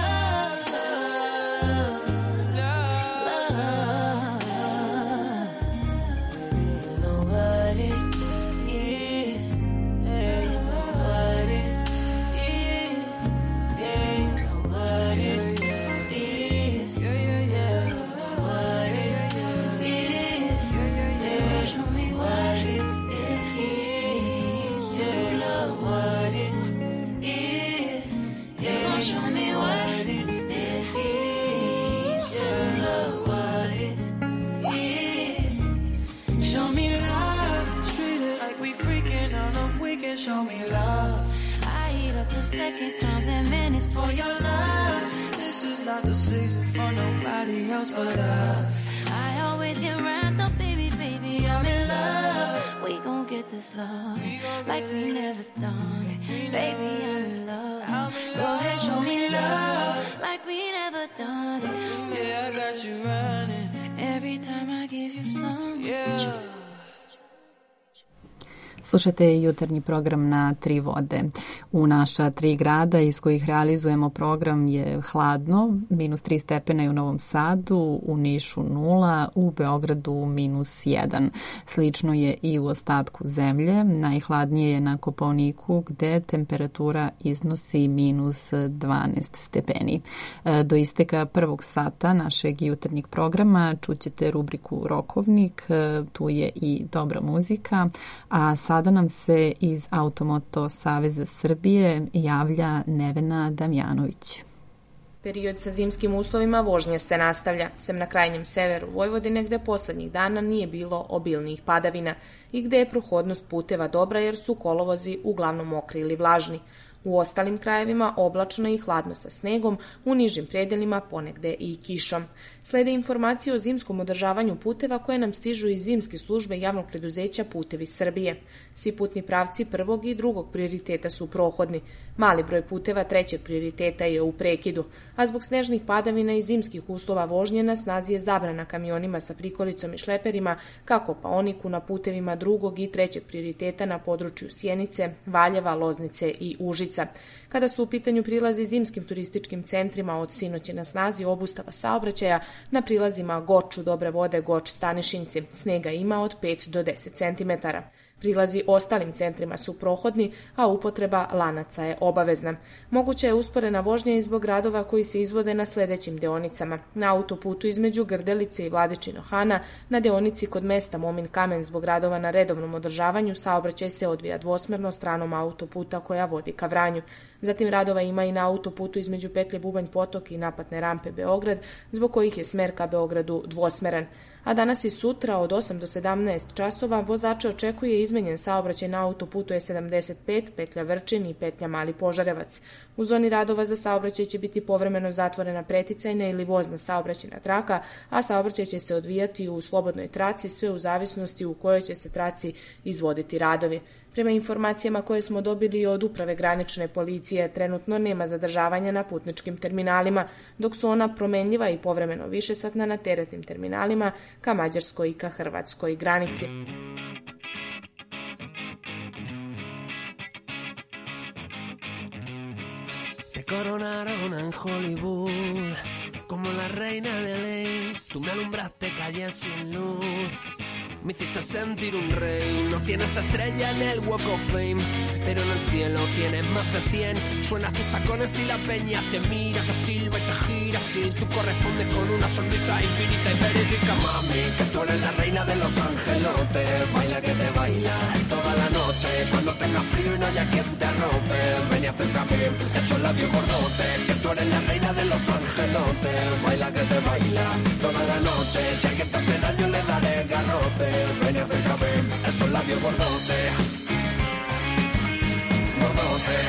Show me love. I eat up the seconds, times and minutes for your love. This is not the season for nobody else but us. I always get wrapped up, baby, baby, I'm in love. We gon' get this love like we never done it. Baby, I'm in love. Go ahead, show me love like we never done it. Yeah, I got you running every time I give you some. Yeah. Slušate jutarnji program na Tri vode. U naša 3 grada iz kojih realizujemo program je hladno, -3 stepena je u Novom Sadu, u Nišu 0, u Beogradu -1. Slično je i u ostatku zemlje. Najhladnije je na Kopaoniku gde temperatura iznosi -12 stepeni. Do isteka 1. sata našeg jutarnjeg programa čućete rubriku Rokovnik, tu je i dobra muzika, a sada Sada nam se iz Automoto Saveza Srbije javlja Nevena Damjanović. Period sa zimskim uslovima vožnje se nastavlja, sem na krajnjem severu Vojvodine gde poslednjih dana nije bilo obilnijih padavina i gde je prohodnost puteva dobra jer su kolovozi uglavnom mokri ili vlažni. U ostalim krajevima oblačno i hladno sa snegom, u nižim predelima ponegde i kišom. Slede informacije o zimskom održavanju puteva koje nam stižu iz zimske službe javnog preduzeća Putevi Srbije. Svi putni pravci prvog i drugog prioriteta su prohodni. Mali broj puteva trećeg prioriteta je u prekidu, a zbog snežnih padavina i zimskih uslova vožnje na snazi je zabrana kamionima sa prikolicom i šleperima kako paoniku na putevima drugog i trećeg prioriteta na području Sjenice, Valjeva, Loznice i Užica. Kada su u pitanju prilazi zimskim turističkim centrima, od sinoć je na snazi obustava saobraćaja na prilazima Goču, Dobre Vode, Goč, Stanišinci. Snega ima od 5 do 10 cm. Prilazi ostalim centrima su prohodni, a upotreba lanaca je obavezna. Moguća je usporena vožnja i zbog radova koji se izvode na sledećim deonicama. Na autoputu između Grdelice i Vladičino Hana, na deonici kod mesta Momin Kamen zbog radova na redovnom održavanju, saobraćaj se odvija dvosmerno stranom autoputa koja vodi ka Vranju. Zatim radova ima i na autoputu između petlje Bubanj Potok i naplatne rampe Beograd, zbog kojih je smer ka Beogradu dvosmeran. A danas i sutra od 8 do 17 časova vozače očekuje izmenjen saobraćaj na autoputu E75, petlja Vrčin i petlja Mali Požarevac. U zoni radova za saobraćaj će biti povremeno zatvorena preticajna ili vozna saobraćajna traka, a saobraćaj će se odvijati u slobodnoj traci, sve u zavisnosti u kojoj će se traci izvoditi radovi. Prema informacijama koje smo dobili od Uprave granične policije, trenutno nema zadržavanja na putničkim terminalima, dok su ona promenljiva i povremeno višesatna na teretnim terminalima ka mađarskoj i ka hrvatskoj granici. Te coronaron en Hollywood como la reina de ley. Tú me alumbraste calles sin luz. Me hiciste sentir un rey. No tienes estrella en el Walk of Fame, pero en el cielo tienes más de 100. Suenas tus tacones y la peña te mira, te silba y te gira. Si tú correspondes con una sonrisa infinita y verídica. Mami, que tú eres la reina de los angelotes. Baila que te baila toda la noche. Cuando tengas frío y no haya quien te arrope, ven y acércame esos labios gordotes. Que tú eres la reina de los angelotes. Baila que te baila toda la noche. Si alguien te hace daño le daré garrote. Ven y acércame esos labios gordotes. Gordotes.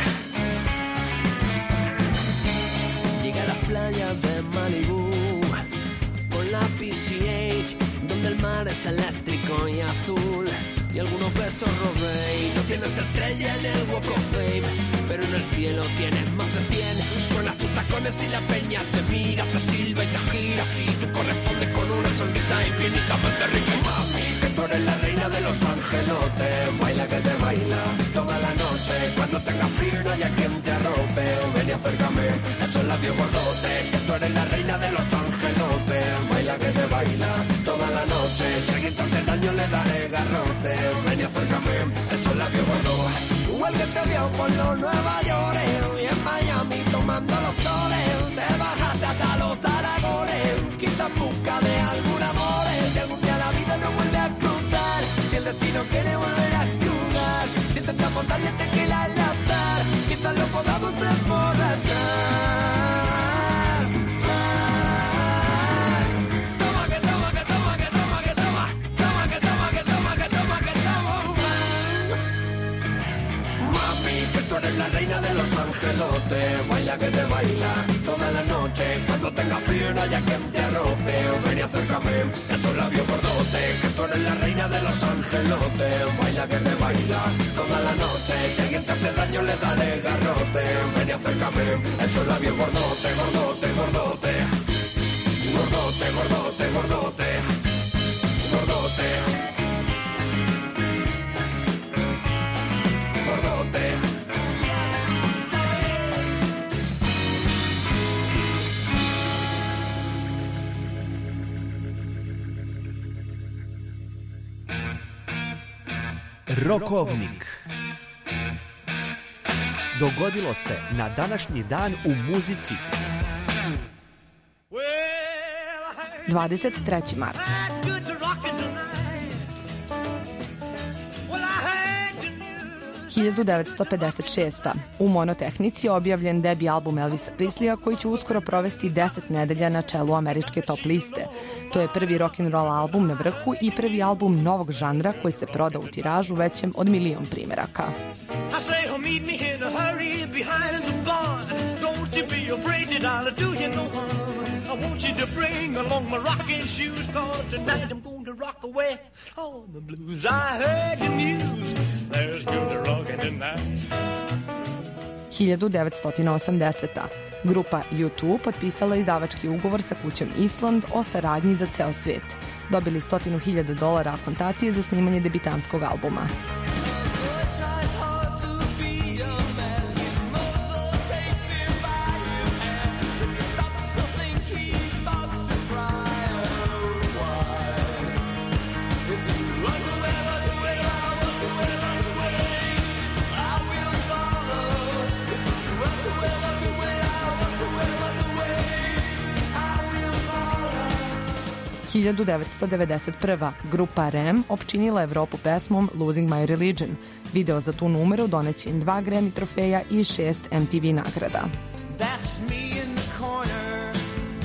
Llegué a las playas de Malibu con la PCH, donde el mar es eléctrico y azul, y algunos besos robé. Y no tienes estrella en el Walk of Fame, pero en el cielo tienes más de 100. Suenas tus tacones y la peña te mira, te silba y te gira. Si tú correspondes con una sonrisa infinitamente rica. Mami, que tú eres la reina de los angelotes. Baila que te baila toda la noche. Cuando tengas frío y no haya quien te arrope, ven y acércame esos labios gordotes. Que tú eres la reina de los angelotes. Baila que te baila toda la noche. Si alguien te hace daño le daré garrote. Ven y acércame esos labios gordotes. Igual que te vio por los Nueva York y en Miami tomando los soles. Te bajaste hasta los Aragones, quizás en busca de algún amor. Si algún día la vida no vuelve a cruzar, si el destino quiere volver a jugar, si intentamos darle tequila al azar, quizás lo podamos emborrachar. Tú eres la reina de los angelotes. Baila que te baila toda la noche. Cuando tengas frío y no haya quien te arrope, ven y acércame esos labios gordotes. Que tú eres la reina de los angelotes. Baila que te baila toda la noche. Si alguien te hace daño le daré garrote. Ven y acércame esos labios gordotes, gordotes, gordotes. Gordote, gordote, gordote. Gordote. Gordote. Rokovnik. Dogodilo se na današnji dan u muzici. 23. mart. 1956. U monotehnici je objavljen debi album Elvisa Presleya koji će uskoro provesti 10 nedelja na čelu američke top liste. To je prvi rock'n'roll album na vrhu i prvi album novog žanra koji se proda u tiražu većem od 1.000.000 primeraka. I want you to bring along my rocking shoes, 'cause tonight I'm going to rock away all the blues. I heard the news, there's good rockin' tonight. 1980. Grupa U2 potpisala izdavački ugovor sa kućom Island o saradnji za ceo svet. Dobili $100.000 akontacije za snimanje debitanskog albuma. – 1991. grupa REM opčinila Evropu pesmom Losing My Religion. Video za tu numeru doneće im 2 Grammy trofeja i 6 MTV nagrada. That's me in the corner.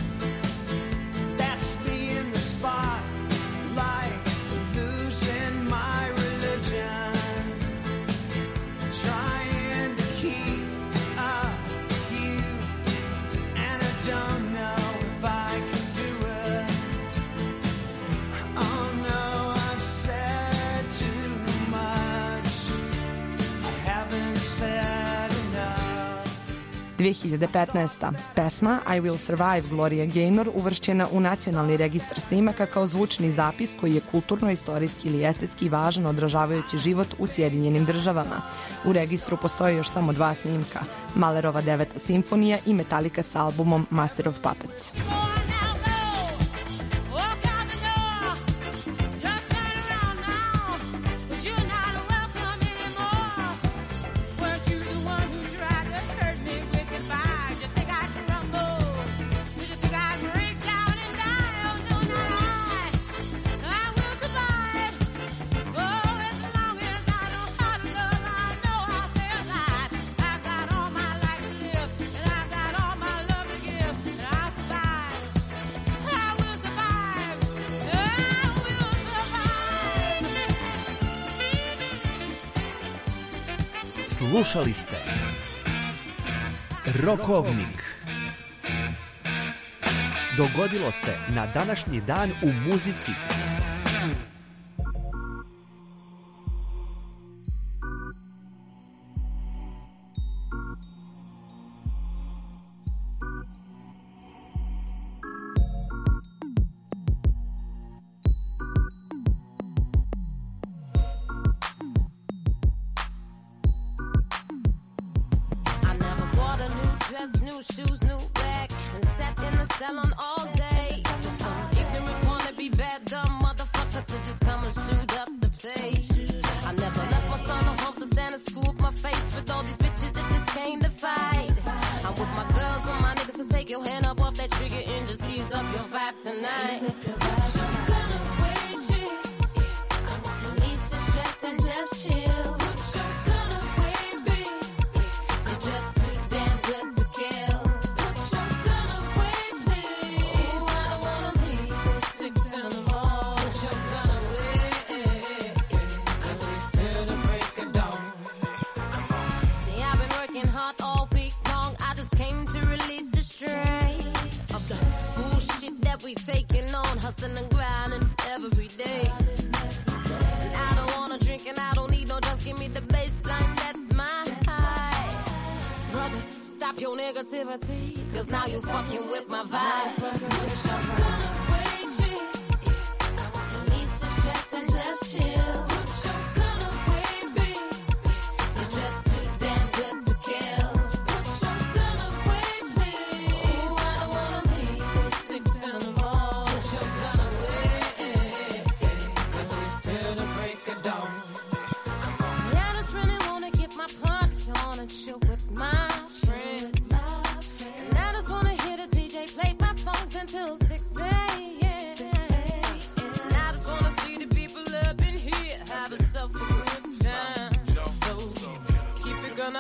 That's me in the spotlight. Losing my religion. Trying to keep up you. And I don't know if I can do it. Oh no, I've said too much. I haven't said enough. 2015. Pesma I Will Survive Gloria Gaynor uvršćena u nacionalni registar snimaka kao zvučni zapis koji je kulturno, istorijski ili estetski važan odražavajući život u Sjedinjenim državama. U registru postoje još samo 2 snimka, Mahlerova 9. simfonija i Metallica s albumom Master of Puppets. Slušali ste Rokovnik. Dogodilo se na današnji dan u muzici. New shoes, new bag, and sat in the salon all day. Just some ignorant wannabe bad dumb motherfucker to just come and shoot up the place. I never left my son at home to stand and scoop my face with all these bitches that just came to fight. I'm with my girls and my niggas, so take your hand up off that trigger and just ease up your vibe tonight. Release the stress and just chill. We taking on, hustling and grinding every day. And I don't wanna drink and I don't need no drugs. Give me the baseline, that's my high. Brother, stop your negativity, 'cause now you fucking with my vibe. Release the stress and just chill. You're just too damn good to kill. Chill with my friends. And I just wanna hear the DJ play my songs until 6 a.m.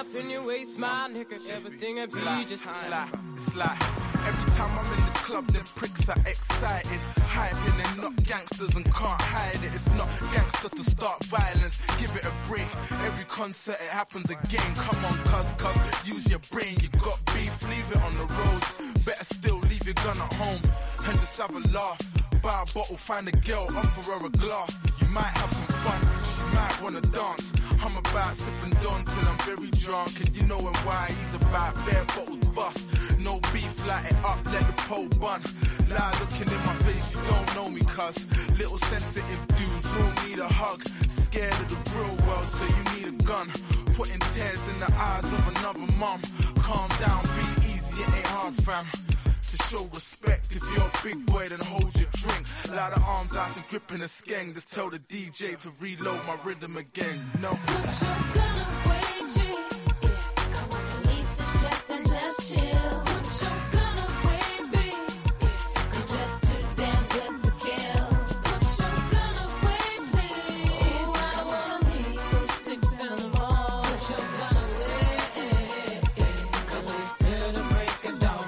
up in your waist, my nigga. Everything will be just fine. It's like every time I'm in the club, them pricks are excited, hyping and not gangsters and can't hide it. It's not gangster to start violence. Give it a break. Every concert it happens again. Come on, cuz use your brain. You got beef, leave it on the roads. Better still leave your gun at home and just have a laugh. Buy a bottle, find a girl, offer her a glass. You might have some fun, she might wanna dance. I'm about sipping Don till I'm very drunk. And you know why he's about bare bottles bust. No beef, light it up, let the pole bun. Lie looking in my face, you don't know me, cuz. Little sensitive dudes all need a hug. Scared of the real world, so you need a gun. Putting tears in the eyes of another mum. Calm down, be easy, it ain't hard, fam. To show respect, if you're a big boy, then hold your drink. Lot of arms out and gripping a skeng. Just tell the DJ to reload my rhythm again. No. Put your gun away, G. Come on, release the stress and just chill. Put your gun away, B. You're just too damn good to kill. Put your gun away, please. I don't wanna be so 6 in the morning. Put your gun away, 'cause it's till the break of dawn.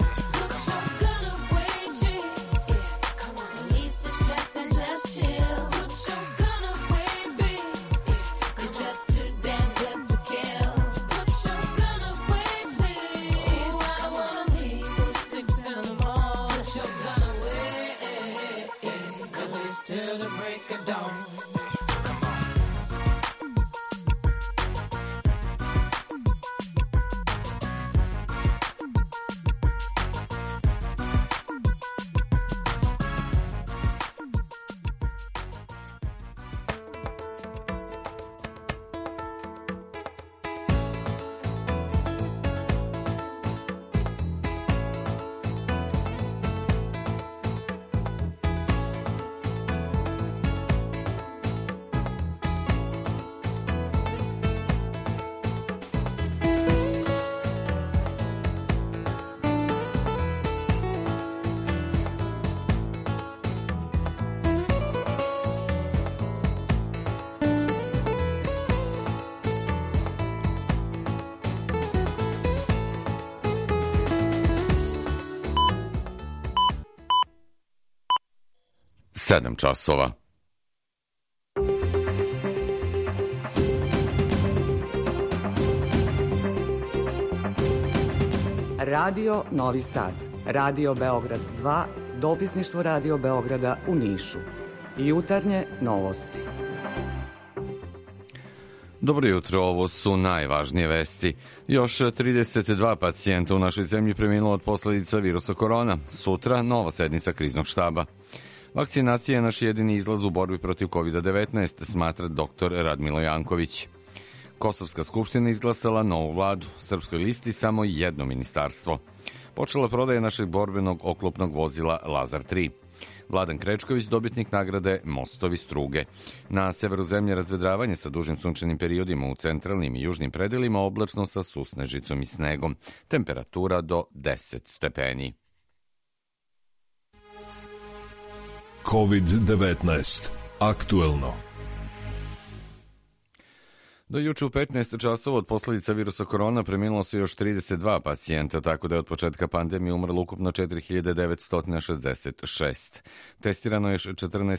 Sedam časova. Radio Novi Sad, Radio Beograd 2, dopisništvo Radio Beograda u Nišu. Jutarnje novosti. Dobro jutro, ovo su najvažnije vesti. Još 32 pacijenta u našoj zemlji preminulo od posledica virusa korona. Sutra nova sednica kriznog štaba. Vakcinacija je naš jedini izlaz u borbi protiv COVID-19, smatra dr. Radmilo Janković. Kosovska skupština izglasala novu vladu, Srpskoj listi samo jedno ministarstvo. Počela prodaja našeg borbenog oklopnog vozila Lazar 3. Vladan Krečković, dobitnik nagrade Mostovi struge. Na severu zemlje razvedravanje sa dužim sunčanim periodima u centralnim i južnim predelima, oblačno sa susnežicom i snegom. Temperatura do 10 stepeni. COVID-19. Aktuelno. Do juče u 15 časova od posledica virusa korona preminulo se još 32 pacijenta, tako da je od početka pandemije umrlo ukupno 4966. Testirano je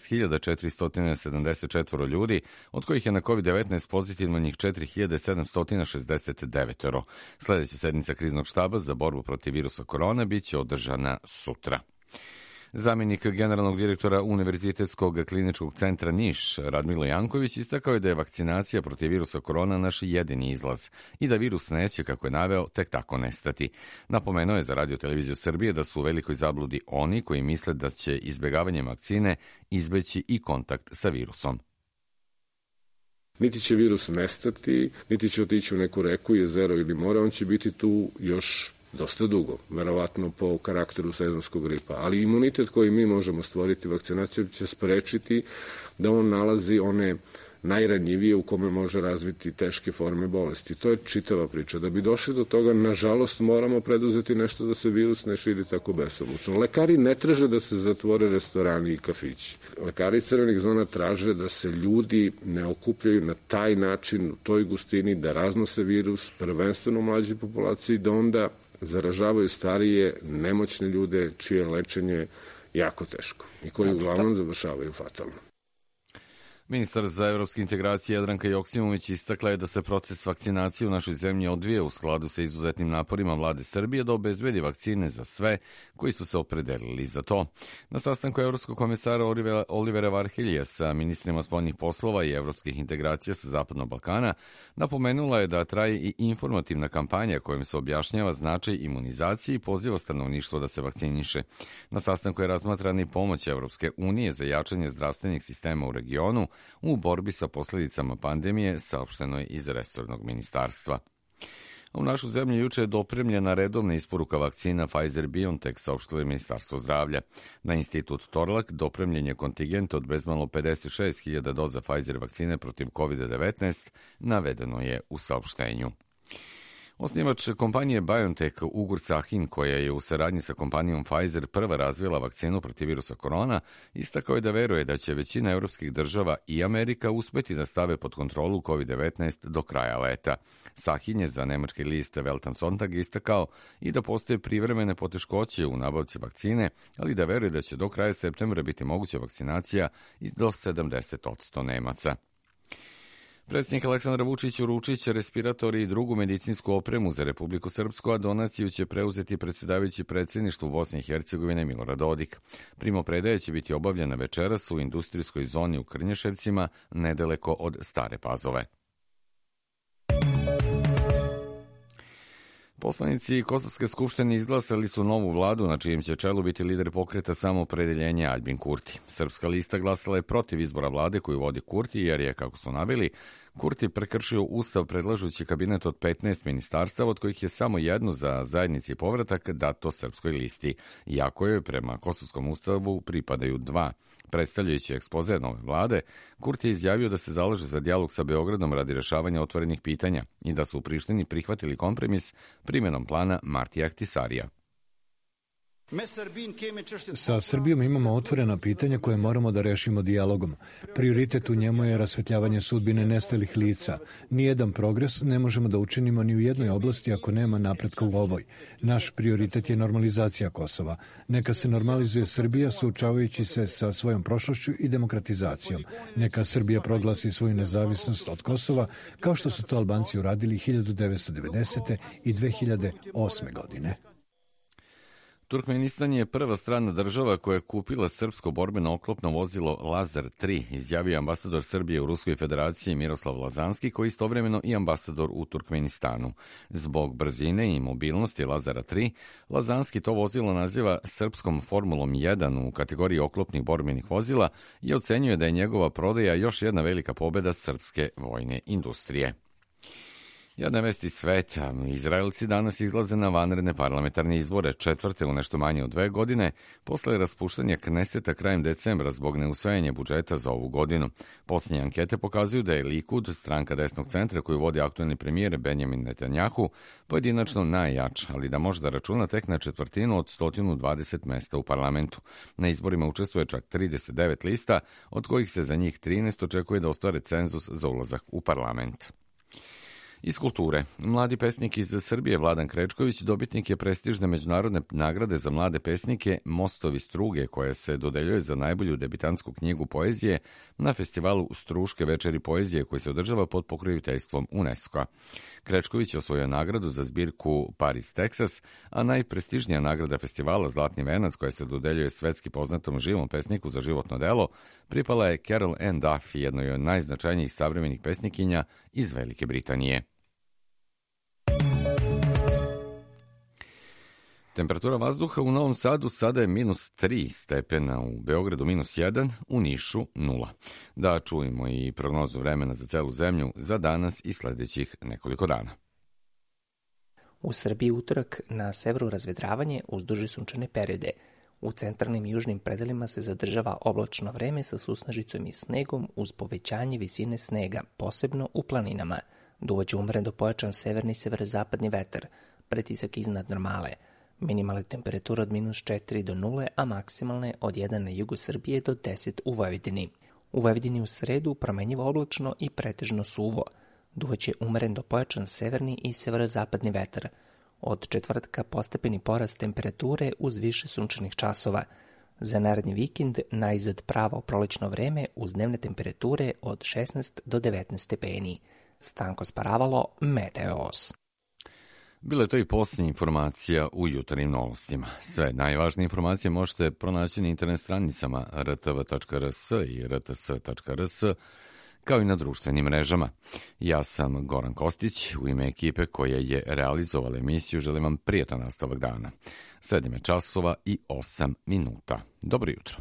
14.474 ljudi, od kojih je na COVID-19 pozitivno njih 4769. Sledeća sednica kriznog štaba za borbu protiv virusa korona biće održana sutra. Zamenik generalnog direktora Univerzitetskog kliničkog centra Niš, Radmilo Janković, istakao je da je vakcinacija protiv virusa korona naš jedini izlaz i da virus neće, kako je naveo, tek tako nestati. Napomenuo je za Radio Televiziju Srbije da su u velikoj zabludi oni koji misle da će izbegavanjem vakcine izbeći i kontakt sa virusom. Niti će virus nestati, niti će otići u neku reku, jezero ili more, on će biti tu još dosta dugo, verovatno po karakteru sezonskog gripa. Ali imunitet koji mi možemo stvoriti vakcinacijom će sprečiti da on nalazi one najranjivije, u kome može razviti teške forme bolesti. To je čitava priča. Da bi došli do toga, nažalost, moramo preduzeti nešto da se virus ne širi tako besomučno. Lekari ne traže da se zatvore restorani i kafići. Lekari iz crvenih zona traže da se ljudi ne okupljaju na taj način, u toj gustini, da raznose virus, prvenstveno u mlađoj populaciji, da onda zaražavaju starije, nemoćne ljude, čije lečenje jako teško i koji uglavnom završavaju fatalno. Ministar za evropske integracije Jadranka Joksimović istakla je da se proces vakcinacije u našoj zemlji odvija u skladu sa izuzetnim naporima vlade Srbije da obezbedi vakcine za sve koji su se opredelili za to. Na sastanku evropskog komisara Olivera Varhelija sa ministrima spoljnih poslova i evropskih integracija sa Zapadnog Balkana napomenula je da traje i informativna kampanja kojom se objašnjava značaj imunizacije i poziva stanovništvo da se vakciniše. Na sastanku je razmatrana i pomoć Evropske unije za jačanje zdravstvenih sistema u regionu u borbi sa posledicama pandemije, saopšteno je iz resornog ministarstva. U našu zemlju juče je dopremljena redovna isporuka vakcina Pfizer-BioNTech, saopštilo je Ministarstvo zdravlja. Na institut Torlak dopremljen je kontingent od bezmalo 56.000 doza Pfizer vakcine protiv COVID-19, navedeno je u saopštenju. Osnivač kompanije BioNTech Ugur Sahin, koja je u saradnji sa kompanijom Pfizer prva razvila vakcinu protiv virusa korona, istakao je da veruje da će većina evropskih država i Amerika uspeti da stave pod kontrolu COVID-19 do kraja leta. Sahin je za nemački list Welt am Sonntag istakao i da postoje privremene poteškoće u nabavci vakcine, ali da veruje da će do kraja septembra biti moguća vakcinacija do 70% Nemaca. Predsjednik Aleksandar Vučić uručit će respiratori i drugu medicinsku opremu za Republiku Srpsku, a donaciju će preuzeti predsjedavajući predsjedništvu Bosne i Hercegovine Milorad Dodik. Primopredaja će biti obavljena večeras u industrijskoj zoni u Krnješevcima, nedaleko od Stare Pazove. Poslanici Kosovske skupštine izglasali su novu vladu na čijem će čelu biti lider pokreta Samoopredeljenja Aljbin Kurti. Srpska lista glasala je protiv izbora vlade koju vodi Kurti jer je, kako su naveli, Kurti prekršio ustav predlažući kabinet od 15 ministarstava, od kojih je samo jedno za zajednici povratak dato Srpskoj listi, iako je prema Kosovskom ustavu pripadaju dva. Predstavljajući ekspoze nove vlade, Kurti je izjavio da se zalaže za dijalog sa Beogradom radi rešavanja otvorenih pitanja i da su u Prištini prihvatili kompromis primjenom plana Martija Ahtisarija. Sa Srbijom imamo otvorena pitanja koje moramo da rešimo dijalogom. Prioritet u njemu je rasvetljavanje sudbine nestalih lica. Nijedan progres ne možemo da učinimo ni u jednoj oblasti ako nema napretka u ovoj. Naš prioritet je normalizacija Kosova. Neka se normalizuje Srbija suočavajući se sa svojom prošlošću i demokratizacijom. Neka Srbija proglasi svoju nezavisnost od Kosova, kao što su to Albanci uradili 1990. i 2008. godine. Turkmenistan je prva strana država koja je kupila srpsko borbeno oklopno vozilo Lazar 3, izjavio ambasador Srbije u Ruskoj federaciji Miroslav Lazanski, koji je istovremeno i ambasador u Turkmenistanu. Zbog brzine i mobilnosti Lazara 3, Lazanski to vozilo naziva srpskom Formulom 1 u kategoriji oklopnih borbenih vozila i ocenjuje da je njegova prodaja još jedna velika pobeda srpske vojne industrije. Jedna vest iz sveta. Izraelci danas izlaze na vanredne parlamentarne izbore, četvrte u nešto manje od 2 godine, posle raspuštanja Kneseta krajem decembra zbog neusvajanja budžeta za ovu godinu. Posljednje ankete pokazuju da je Likud, stranka desnog centra koju vodi aktuelni premijer Benjamin Netanjahu, pojedinačno najjač, ali da može da računa tek na četvrtinu od 120 mesta u parlamentu. Na izborima učestvuje čak 39 lista, od kojih se za njih 13 očekuje da ostvare cenzus za ulazak u parlament. Iz kulture. Mladi pesnik iz Srbije Vladan Krečković dobitnik je prestižne međunarodne nagrade za mlade pesnike Mostovi struge, koja se dodeljuje za najbolju debitantsku knjigu poezije na festivalu Struške večeri poezije koji se održava pod pokroviteljstvom UNESCO-a. Krečković je osvojio nagradu za zbirku Paris, Texas, a najprestižnija nagrada festivala Zlatni venac, koja se dodeljuje svetski poznatom živom pesniku za životno delo, pripala je Carol Ann Duff, jednoj od najznačajnijih savremenih pesnikinja iz Velike Britanije. Temperatura vazduha u Novom Sadu sada je -3 stepena, u Beogradu -1, u Nišu 0. Da čujemo i prognozu vremena za celu zemlju za danas i sledećih nekoliko dana. U Srbiji utorak na severu razvedravanje uz duže sunčane periode. U centralnim i južnim predelima se zadržava oblačno vreme sa susnežicom i snegom uz povećanje visine snega, posebno u planinama. Duvaće umeren do pojačan severni i severozapadni vetar, pretisak iznad normale. Minimalne temperature od -4 do 0, a maksimalne od 1 na jugu Srbije do 10 u Vojvodini. U Vojvodini u sredu promenjivo oblačno i pretežno suvo. Duvaće umeren do pojačan severni i severozapadni vetar. Od četvrtka postepeni porast temperature uz više sunčanih časova. Za naredni vikend najzad pravo prolećno vreme uz dnevne temperature od 16 do 19 stepeni. Stanko Sparavalo, Meteos. Bila je to i posljednja informacija u jutarnjim novostima. Sve najvažnije informacije možete pronaći na internet stranicama rtv.rs i rts.rs, kao i na društvenim mrežama. Ja sam Goran Kostić, u ime ekipe koja je realizovala emisiju želim vam prijatan nastavak dana. 7 časova i 8 minuta. Dobro jutro.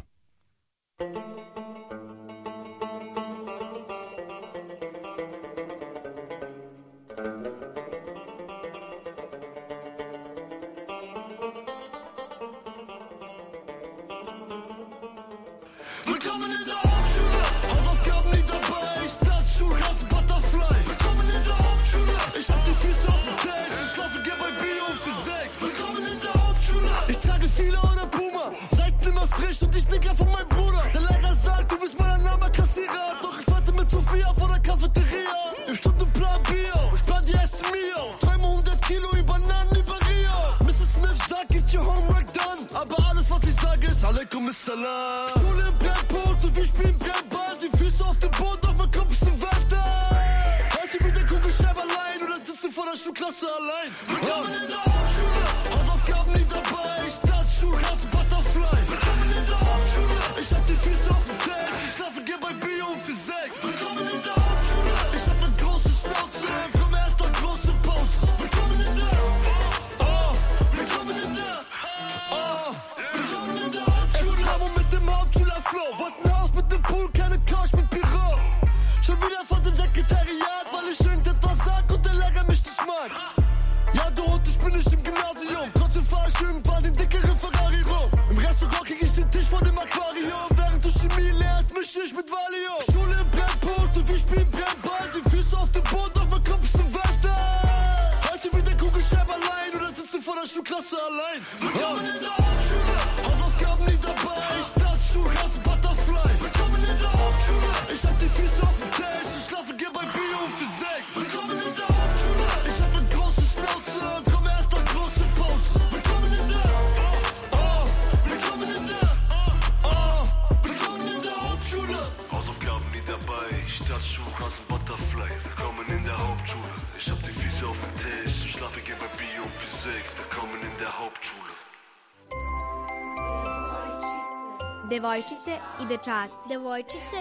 Devojčice i dečaci. Devojčice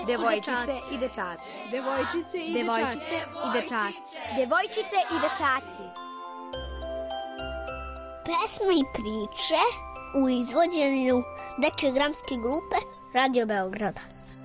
i dečaci. Devojčice i dečaci. Devojčice i dečaci. Pesme i priče u izvođenju dečje dramske grupe Radio Beograda.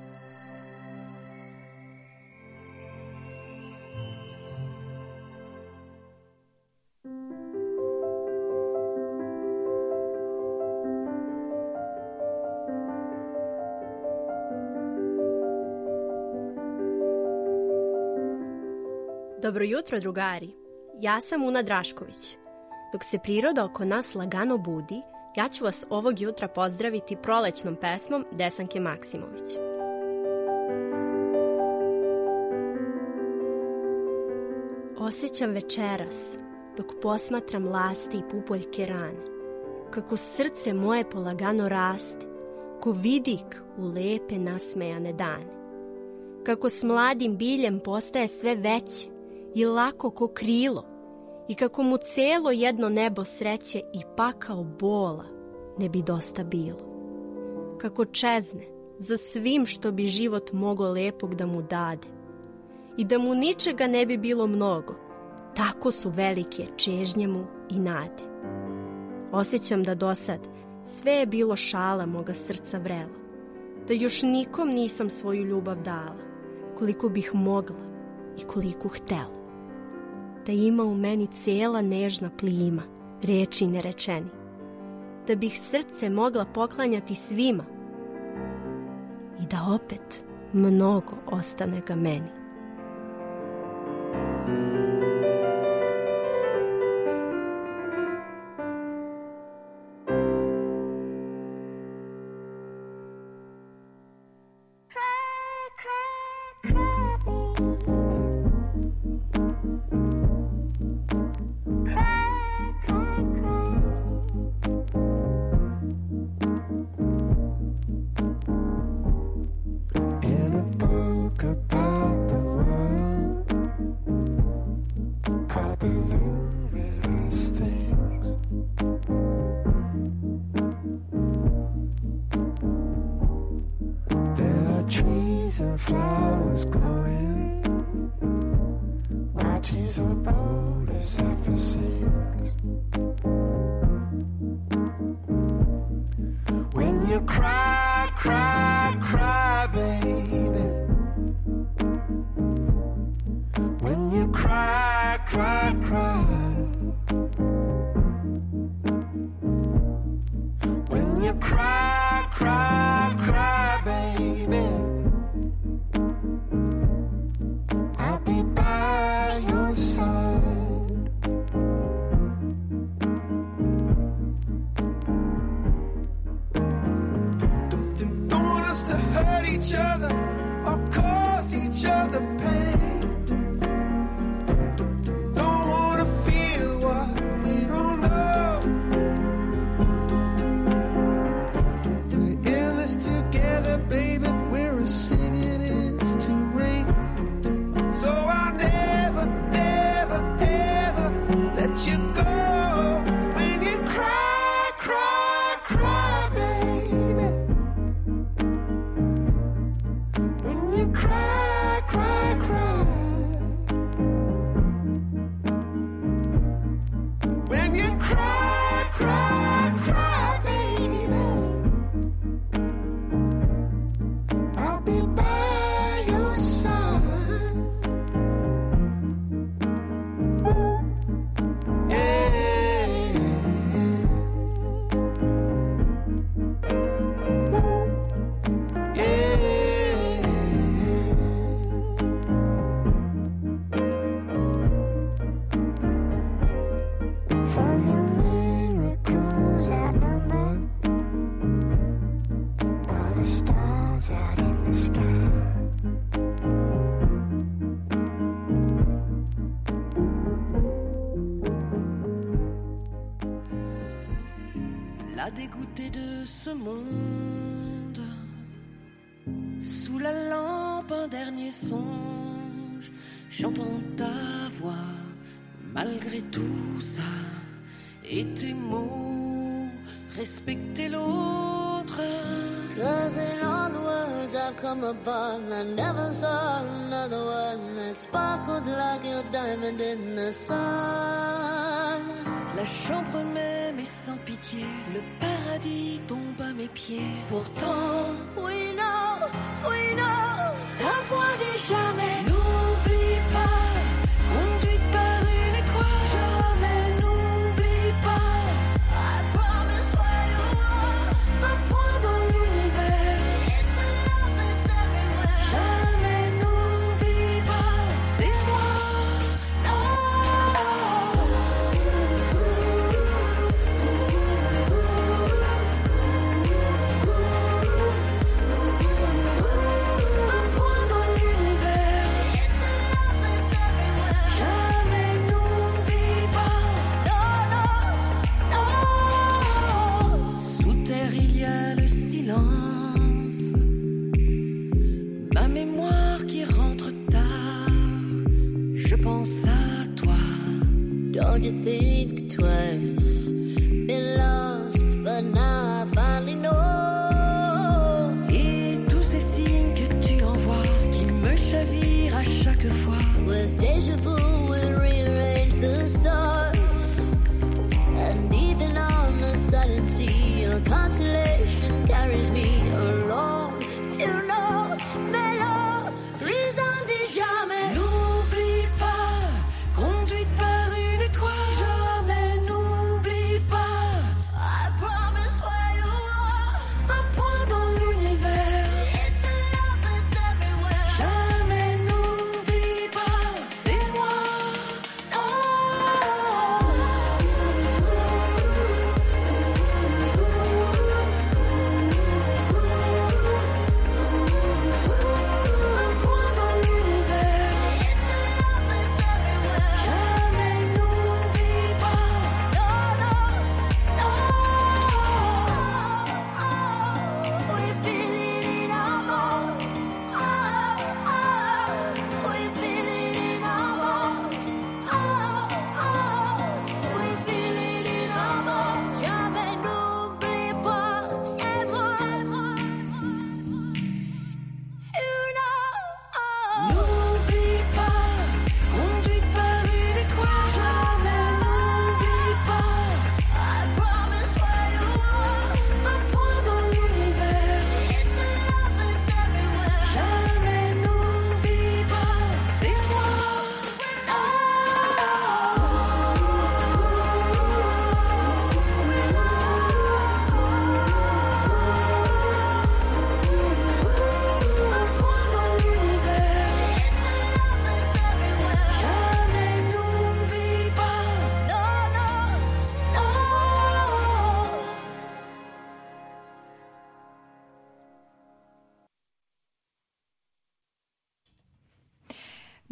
Dobro jutro, drugari. Ja sam Una Drašković. Dok se priroda oko nas lagano budi, ja ću vas ovog jutra pozdraviti prolećnom pesmom Desanke Maksimović. Osjećam večeras, dok posmatram lasti i pupoljke rane, kako srce moje polagano raste, ko vidik u lepe nasmejane dane. Kako s mladim biljem postaje sve veće i lako ko krilo, i kako mu celo jedno nebo sreće i pakao bola ne bi dosta bilo. Kako čezne za svim što bi život mogo lepog da mu dade, i da mu ničega ne bi bilo mnogo, tako su velike čežnje mu i nade. Osjećam da dosad sve je bilo šala moga srca vrela, da još nikom nisam svoju ljubav dala, koliko bih mogla i koliko htela. Da ima u meni cela nežna plima, reči nerečeni. da bih srce mogla poklanjati svima i da opet mnogo ostane ga meni. Dégoûté de ce monde, sous la lampe un dernier songe, j'entends ta voix malgré tout ça, et tes mots, respecter l'autre. 'Cause in all the words I've come upon, I never saw another one that sparkled like your diamond in the sun. La chambre même est sans pitié, le paradis tombe à mes pieds. Pourtant, we know, ta voix dit jamais. N'oublie pas, conduite par une étoile. Jamais n'oublie pas, I promise where you are. Un point dans l'univers, it's a love that's everywhere. Jamais n'oublie pas, c'est toi. Ma mémoire qui rentre tard, je pense à toi. Don't you think twice, been lost, but now I finally know. Et tous ces signes que tu envoies, qui me chavirent à chaque fois. With deja vu, we'll rearrange the stars. And even on the silent sea, a constellation carries me along. You know, mélorise en dit jamais. N'oublie pas, conduite par une étoile. Jamais n'oublie pas, I promise.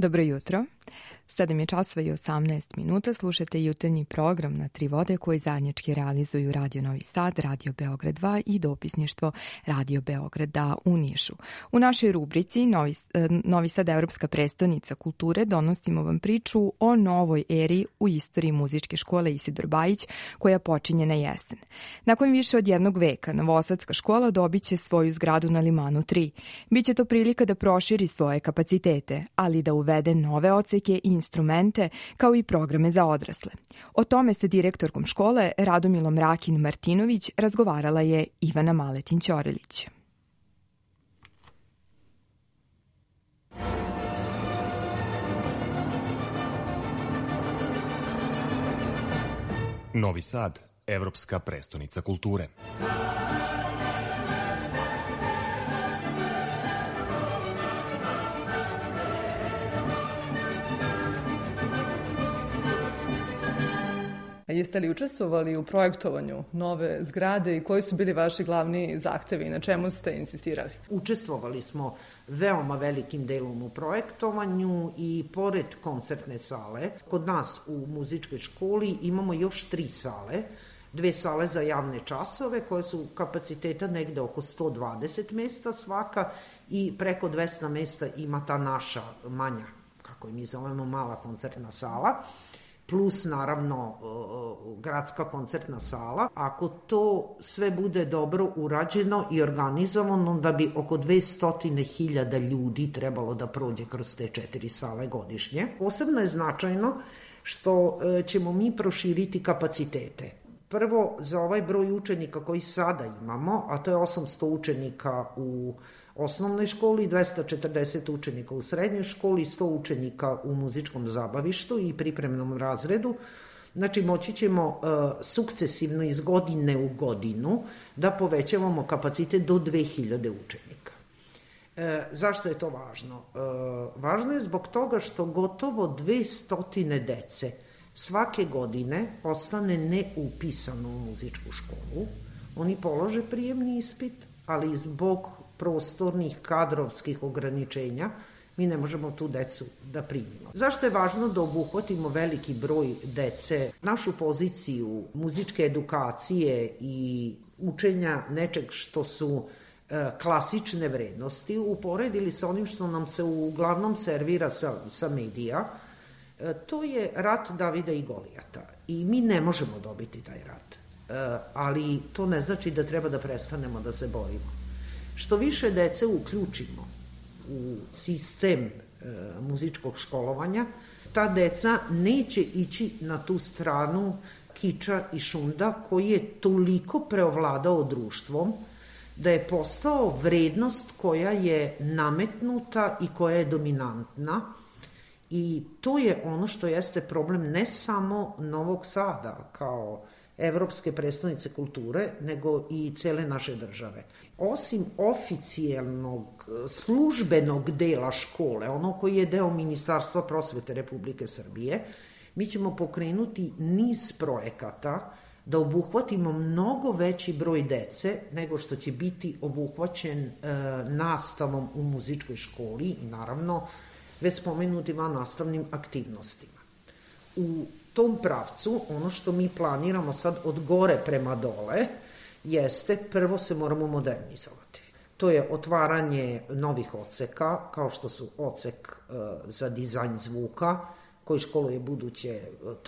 Dobro jutro. 7 je časova i 18 minuta. Slušate jutarnji program na Tri vode koji zajednički realizuju Radio Novi Sad, Radio Beograd 2 i dopisništvo Radio Beograda u Nišu. U našoj rubrici Novi Sad Evropska prestonica kulture donosimo vam priču o novoj eri u istoriji muzičke škole Isidor Bajić koja počinje na jesen. Nakon više od jednog veka Novosadska škola dobit će svoju zgradu na Limanu 3. Biće to prilika da proširi svoje kapacitete, ali da uvede nove odseke i instrumente, kao i programe za odrasle. O tome sa direktorkom škole Radomilom Rakin-Martinović razgovarala je Ivana Maletin-Ćorilić. Novi Sad, evropska prestonica kulture. Jeste li učestvovali u projektovanju nove zgrade i koji su bili vaši glavni zahtevi i na čemu ste insistirali? Učestvovali smo veoma velikim delom u projektovanju i pored koncertne sale, kod nas u muzičkoj školi imamo još 3 sale. 2 sale za javne časove koje su kapaciteta negde oko 120 mesta svaka i preko 200 mesta ima ta naša manja, kako je mi zovemo, mala koncertna sala, plus naravno gradska koncertna sala. Ako to sve bude dobro urađeno i organizovano, onda bi oko 200.000 ljudi trebalo da prođe kroz te 4 sale godišnje. Posebno je značajno što ćemo mi proširiti kapacitete. Prvo, za ovaj broj učenika koji sada imamo, a to je 800 učenika u osnovnoj školi, 240 učenika u srednjoj školi, 100 učenika u muzičkom zabavištu i pripremnom razredu. Znači, moći ćemo sukcesivno iz godine u godinu da povećavamo kapacitet do 2000 učenika. Zašto je to važno? Važno je zbog toga što gotovo 200 dece svake godine ostane neupisano u muzičku školu. Oni polože prijemni ispit, ali zbog prostornih kadrovskih ograničenja mi ne možemo tu decu da primimo. Zašto je važno da obuhvatimo veliki broj dece? Našu poziciju muzičke edukacije i učenja nečeg što su klasične vrednosti uporedili sa onim što nam se uglavnom servira sa medija. To je rat Davida i Golijata i mi ne možemo dobiti taj rat, ali to ne znači da treba da prestanemo da se borimo. Što više dece uključimo u sistem muzičkog školovanja, ta deca neće ići na tu stranu kiča i šunda koji je toliko preovladao društvom da je postao vrednost koja je nametnuta i koja je dominantna. I to je ono što jeste problem ne samo Novog Sada kao evropske prestonice kulture, nego i cele naše države. Osim oficijelnog, službenog dela škole, ono koji je deo Ministarstva prosvete Republike Srbije, mi ćemo pokrenuti niz projekata da obuhvatimo mnogo veći broj dece nego što će biti obuhvaćen nastavom u muzičkoj školi i naravno već spomenutim nastavnim aktivnostima. U tom pravcu, ono što mi planiramo sad od gore prema dole, jeste prvo se moramo modernizovati. To je otvaranje novih odseka, kao što su odsek za dizajn zvuka, koji školuje buduće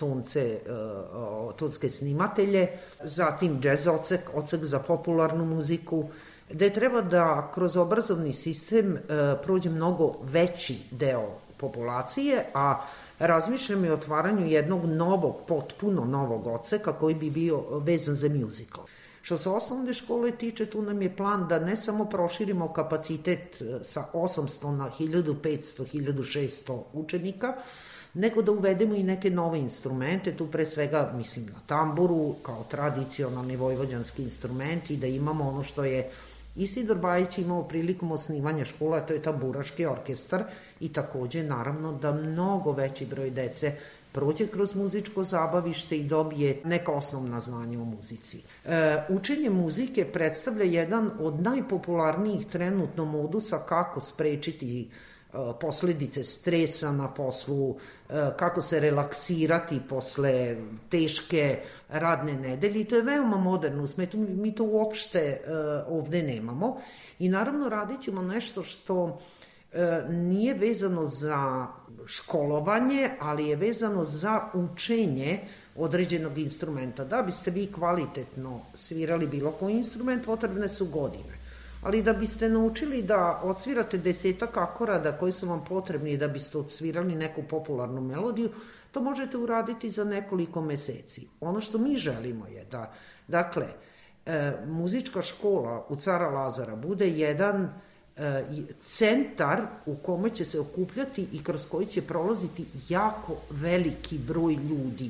tonske snimatelje, zatim jazz odsek za popularnu muziku, gde treba da kroz obrazovni sistem prođe mnogo veći deo populacije, a razmišljamo i o otvaranju jednog novog, potpuno novog odseka koji bi bio vezan za musical. Što se osnovne škole tiče, tu nam je plan da ne samo proširimo kapacitet sa 800 na 1500, 1600 učenika, nego da uvedemo i neke nove instrumente, tu pre svega mislim na tamburu kao tradicionalni vojvođanski instrument i da imamo ono što je Isidor Bajić imao prilikom osnivanja škola, to je tamburaški orkestar i takođe naravno da mnogo veći broj dece prođe kroz muzičko zabavište i dobije neka osnovna znanja o muzici. Učenje muzike predstavlja jedan od najpopularnijih trenutno modusa kako sprečiti posledice stresa na poslu, kako se relaksirati posle teške radne nedelje. I to je veoma moderno u svetu, mi to uopšte ovde nemamo. I naravno radit ćemo nešto što nije vezano za školovanje, ali je vezano za učenje određenog instrumenta. Da biste vi kvalitetno svirali bilo koji instrument, potrebne su godine. Ali da biste naučili da odsvirate 10 akorada koji su vam potrebni da biste odsvirali neku popularnu melodiju, to možete uraditi za nekoliko meseci. Ono što mi želimo je da, dakle, muzička škola u Cara Lazara bude jedan centar u kome će se okupljati i kroz koji će prolaziti jako veliki broj ljudi.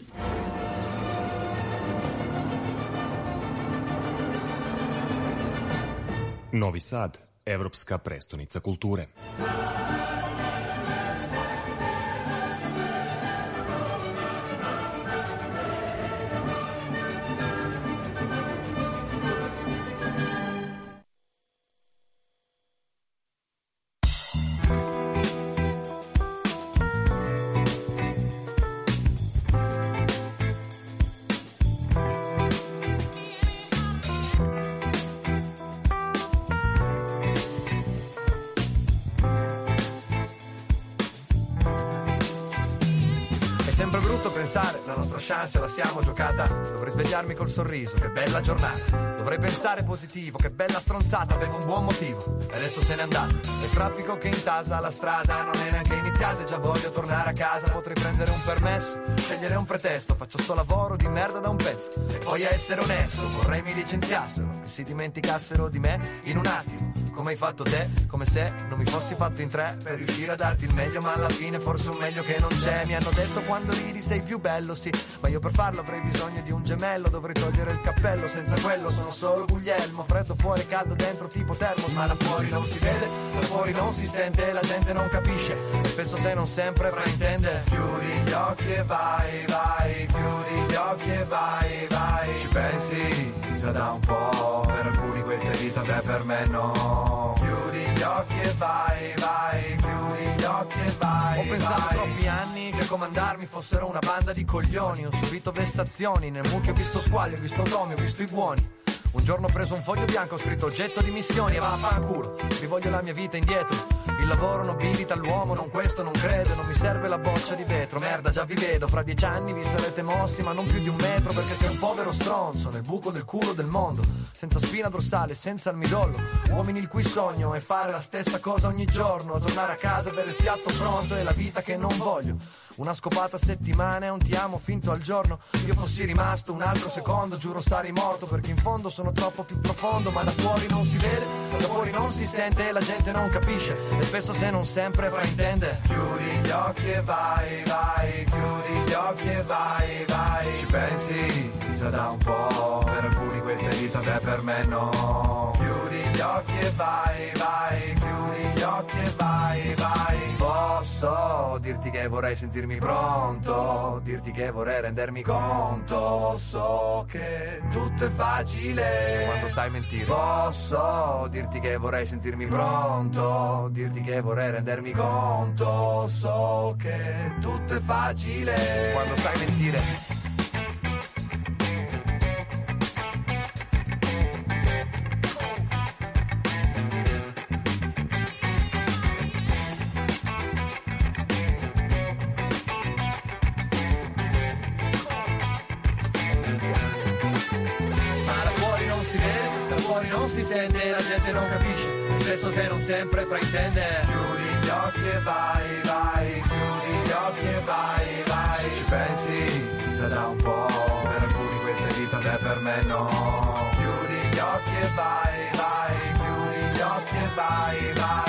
Novi Sad, evropska prestonica kulture. La nostra chance la siamo giocata. Dovrei svegliarmi col sorriso, che bella giornata. Dovrei pensare positivo, che bella stronzata. Avevo un buon motivo e adesso se n'è andato. Il traffico che intasa la strada non è neanche iniziata e già voglio tornare a casa. Potrei prendere un permesso, scegliere un pretesto. Faccio sto lavoro di merda da un pezzo e poi a essere onesto vorrei mi licenziassero, che si dimenticassero di me in un attimo. Come hai fatto te, come se non mi fossi fatto in tre per riuscire a darti il meglio, ma alla fine forse un meglio che non c'è. Mi hanno detto quando ridi sei più bello, sì, ma io per farlo avrei bisogno di un gemello. Dovrei togliere il cappello, senza quello sono solo Guglielmo. Freddo fuori, caldo dentro tipo termos, ma da fuori non si vede, da fuori non si sente, la gente non capisce e spesso se non sempre fraintende. Chiudi gli occhi e vai, vai, chiudi gli occhi e vai, vai. Ci pensi già da un po', per alcuni questa è vita, beh per me no. Chiudi gli occhi e vai, vai, chiudi gli occhi e vai. Ho pensato troppi anni che a comandarmi fossero una banda di coglioni. Ho subito vessazioni, nel mucchio ho visto squali, ho visto automi, ho visto i buoni. Un giorno ho preso un foglio bianco, ho scritto oggetto di missioni e vaffanculo, rivoglio la mia vita indietro. Il lavoro nobilita l'uomo, non questo non credo, non mi serve la boccia di vetro. Merda, già vi vedo, fra 10 anni vi sarete mossi, ma non più di 1 metro, perché sei un povero stronzo nel buco del culo del mondo, senza spina dorsale, senza il midollo. Uomini il cui sogno è fare la stessa cosa ogni giorno, tornare a casa, avere il piatto pronto e la vita che non voglio. Una scopata a settimana e un ti amo finto al giorno. Io fossi rimasto un altro secondo, giuro sarei morto, perché in fondo sono troppo più profondo. Ma da fuori non si vede, da fuori non si sente, la gente non capisce e spesso se non sempre fraintende. Chiudi gli occhi e vai, vai, chiudi gli occhi e vai, vai. Ci pensi già da un po', per alcuni questa è vita, beh per me no. Chiudi gli occhi e vai, vai, chiudi gli occhi e vai, vai. Posso dirti che vorrei sentirmi pronto, dirti che vorrei rendermi conto. So che tutto è facile quando sai mentire. Posso dirti che vorrei sentirmi pronto, dirti che vorrei rendermi conto. So che tutto è facile quando sai mentire. Non si sente, la gente non capisce e spesso se non sempre fraintende. Chiudi gli occhi e vai, vai, chiudi gli occhi e vai, vai. Ci pensi già da un po', per alcuni questa è vita, beh per me no. Chiudi gli occhi e vai, vai, chiudi gli occhi e vai, vai.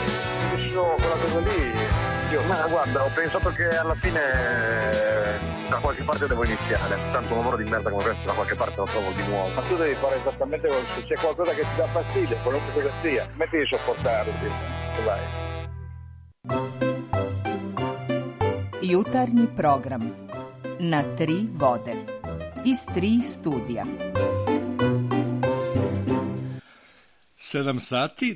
Ma guarda, ho pensato che alla fine Da qualche parte devo iniziare, tanto un lavoro di merda come questo da qualche parte lo trovo di nuovo. Ma tu devi fare esattamente quello, se c'è qualcosa che ti dà fastidio, qualunque cosa sia, metti di sopportare, vai. Jutarnji program na 3 vode iz 3 studija. 7 sati,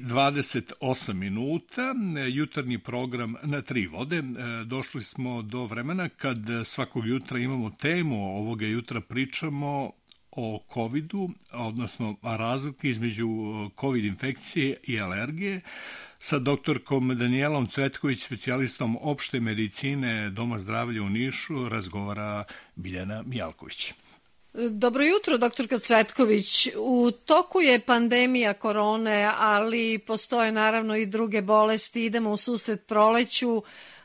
28 minuta, jutarnji program na 3 vode. Došli smo do vremena kad svakog jutra imamo temu, ovoga jutra pričamo o COVID-u, odnosno razlike između COVID infekcije i alergije, sa doktorkom Danijelom Cvetković, specijalistom opšte medicine Doma zdravlja u Nišu, razgovara Biljana Mijalković. Dobro jutro, doktorka Cvetković. U toku je pandemija korone, ali postoje naravno i druge bolesti. Idemo u susret proleću,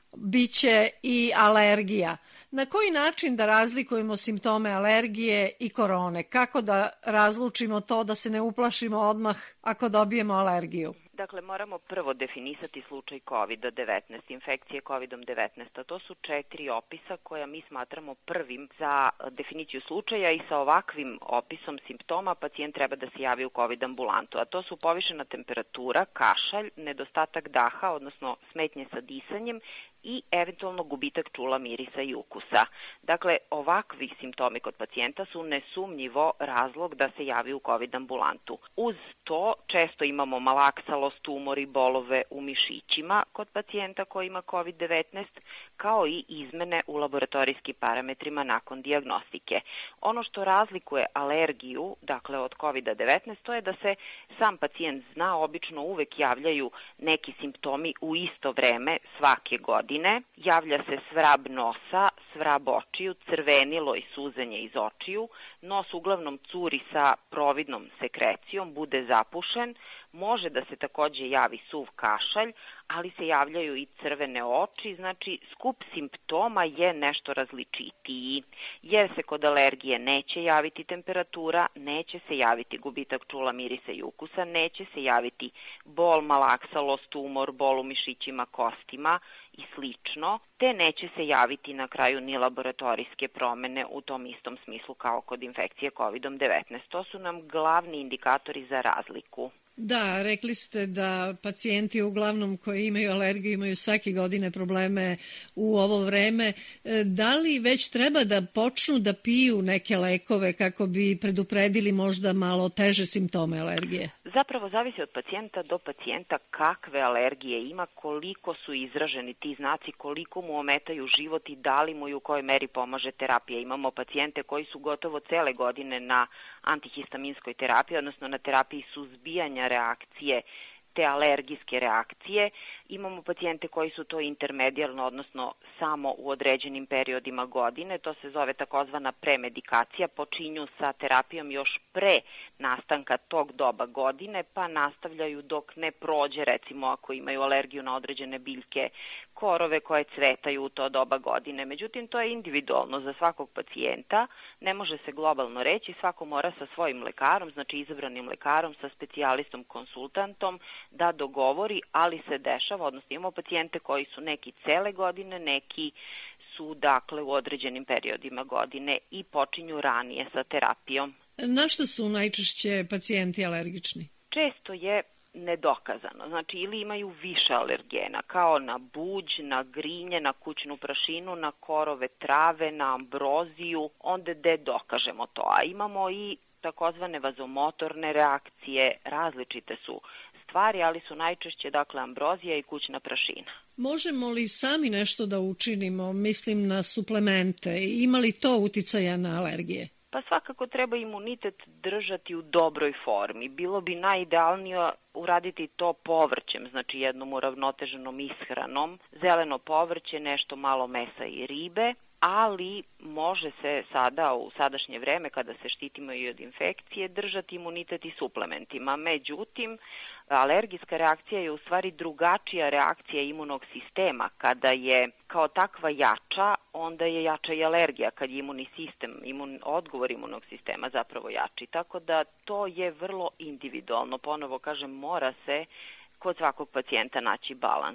biće i alergija. Na koji način da razlikujemo simptome alergije i korone? Kako da razlučimo to da se ne uplašimo odmah ako dobijemo alergiju? Dakle, moramo prvo definisati slučaj COVID-19, infekcije COVID-19, a to su 4 opisa koja mi smatramo prvim za definiciju slučaja i sa ovakvim opisom simptoma pacijent treba da se javi u COVID ambulantu, a to su povišena temperatura, kašalj, nedostatak daha, odnosno smetnje sa disanjem i eventualno gubitak čula, mirisa i ukusa. Dakle, ovakvi simptomi kod pacijenta su nesumnjivo razlog da se javi u COVID ambulantu. Uz to često imamo malaksalost, tumori, bolove u mišićima kod pacijenta koji ima COVID-19, kao i izmene u laboratorijskim parametrima nakon dijagnostike. Ono što razlikuje alergiju, dakle od COVID-19, to je da se sam pacijent zna, obično uvek javljaju neki simptomi u isto vreme svake godine. Javlja se svrab nosa, svrab očiju, crvenilo i suzenje iz očiju, nos uglavnom curi sa providnom sekrecijom, bude zapušen, može da se takođe javi suv kašalj, ali se javljaju i crvene oči, znači skup simptoma je nešto različitiji, jer se kod alergije neće javiti temperatura, neće se javiti gubitak čula, mirisa i ukusa, neće se javiti bol, malaksalost, tumor, bol u mišićima, kostima i slično, te neće se javiti na kraju ni laboratorijske promene u tom istom smislu kao kod infekcije COVID-19. To su nam glavni indikatori za razliku. Da, rekli ste da pacijenti uglavnom koji imaju alergiju imaju svake godine probleme u ovo vreme. Da li već treba da počnu da piju neke lekove kako bi predupredili možda malo teže simptome alergije? Zapravo zavisi od pacijenta do pacijenta kakve alergije ima, koliko su izraženi ti znaci, koliko mu ometaju život i da li mu i u kojoj meri pomaže terapija. Imamo pacijente koji su gotovo cele godine na antihistaminskoj terapiji, odnosno na terapiji suzbijanja reakcije, te alergijske reakcije. Imamo pacijente koji su to intermedijalno, odnosno samo u određenim periodima godine. To se zove takozvana premedikacija. Počinju sa terapijom još pre nastanka tog doba godine, pa nastavljaju dok ne prođe, recimo ako imaju alergiju na određene biljke, korove koje cvetaju u to doba godine. Međutim, to je individualno za svakog pacijenta, ne može se globalno reći, svako mora sa svojim lekarom, znači izabranim lekarom, sa specijalistom, konsultantom, da dogovori, ali se dešava, odnosno imamo pacijente koji su neki cele godine, neki su dakle u određenim periodima godine i počinju ranije sa terapijom. Na što su najčešće pacijenti alergični? Često je nedokazano, znači ili imaju više alergena, kao na buđ, na grinje, na kućnu prašinu, na korove trave, na ambroziju, onda gde dokažemo to. A imamo i takozvane vazomotorne reakcije, različite su stvari, ali su najčešće dakle ambrozija i kućna prašina. Možemo li sami nešto da učinimo, mislim na suplemente, ima li to uticaja na alergije? Pa svakako treba imunitet držati u dobroj formi. Bilo bi najidealnije uraditi to povrćem, znači jednom uravnoteženom ishranom, zeleno povrće, nešto malo mesa i ribe, ali može se sada u sadašnje vreme kada se štitimo i od infekcije držati imunitet i suplementima. Međutim, alergijska reakcija je u stvari drugačija reakcija imunog sistema. Kada je kao takva jača, onda je jača i alergija. Kad je imunni sistem, odgovor imunog sistema zapravo jači. Tako da to je vrlo individualno. Ponovo kažem, mora se kod svakog pacijenta naći balans.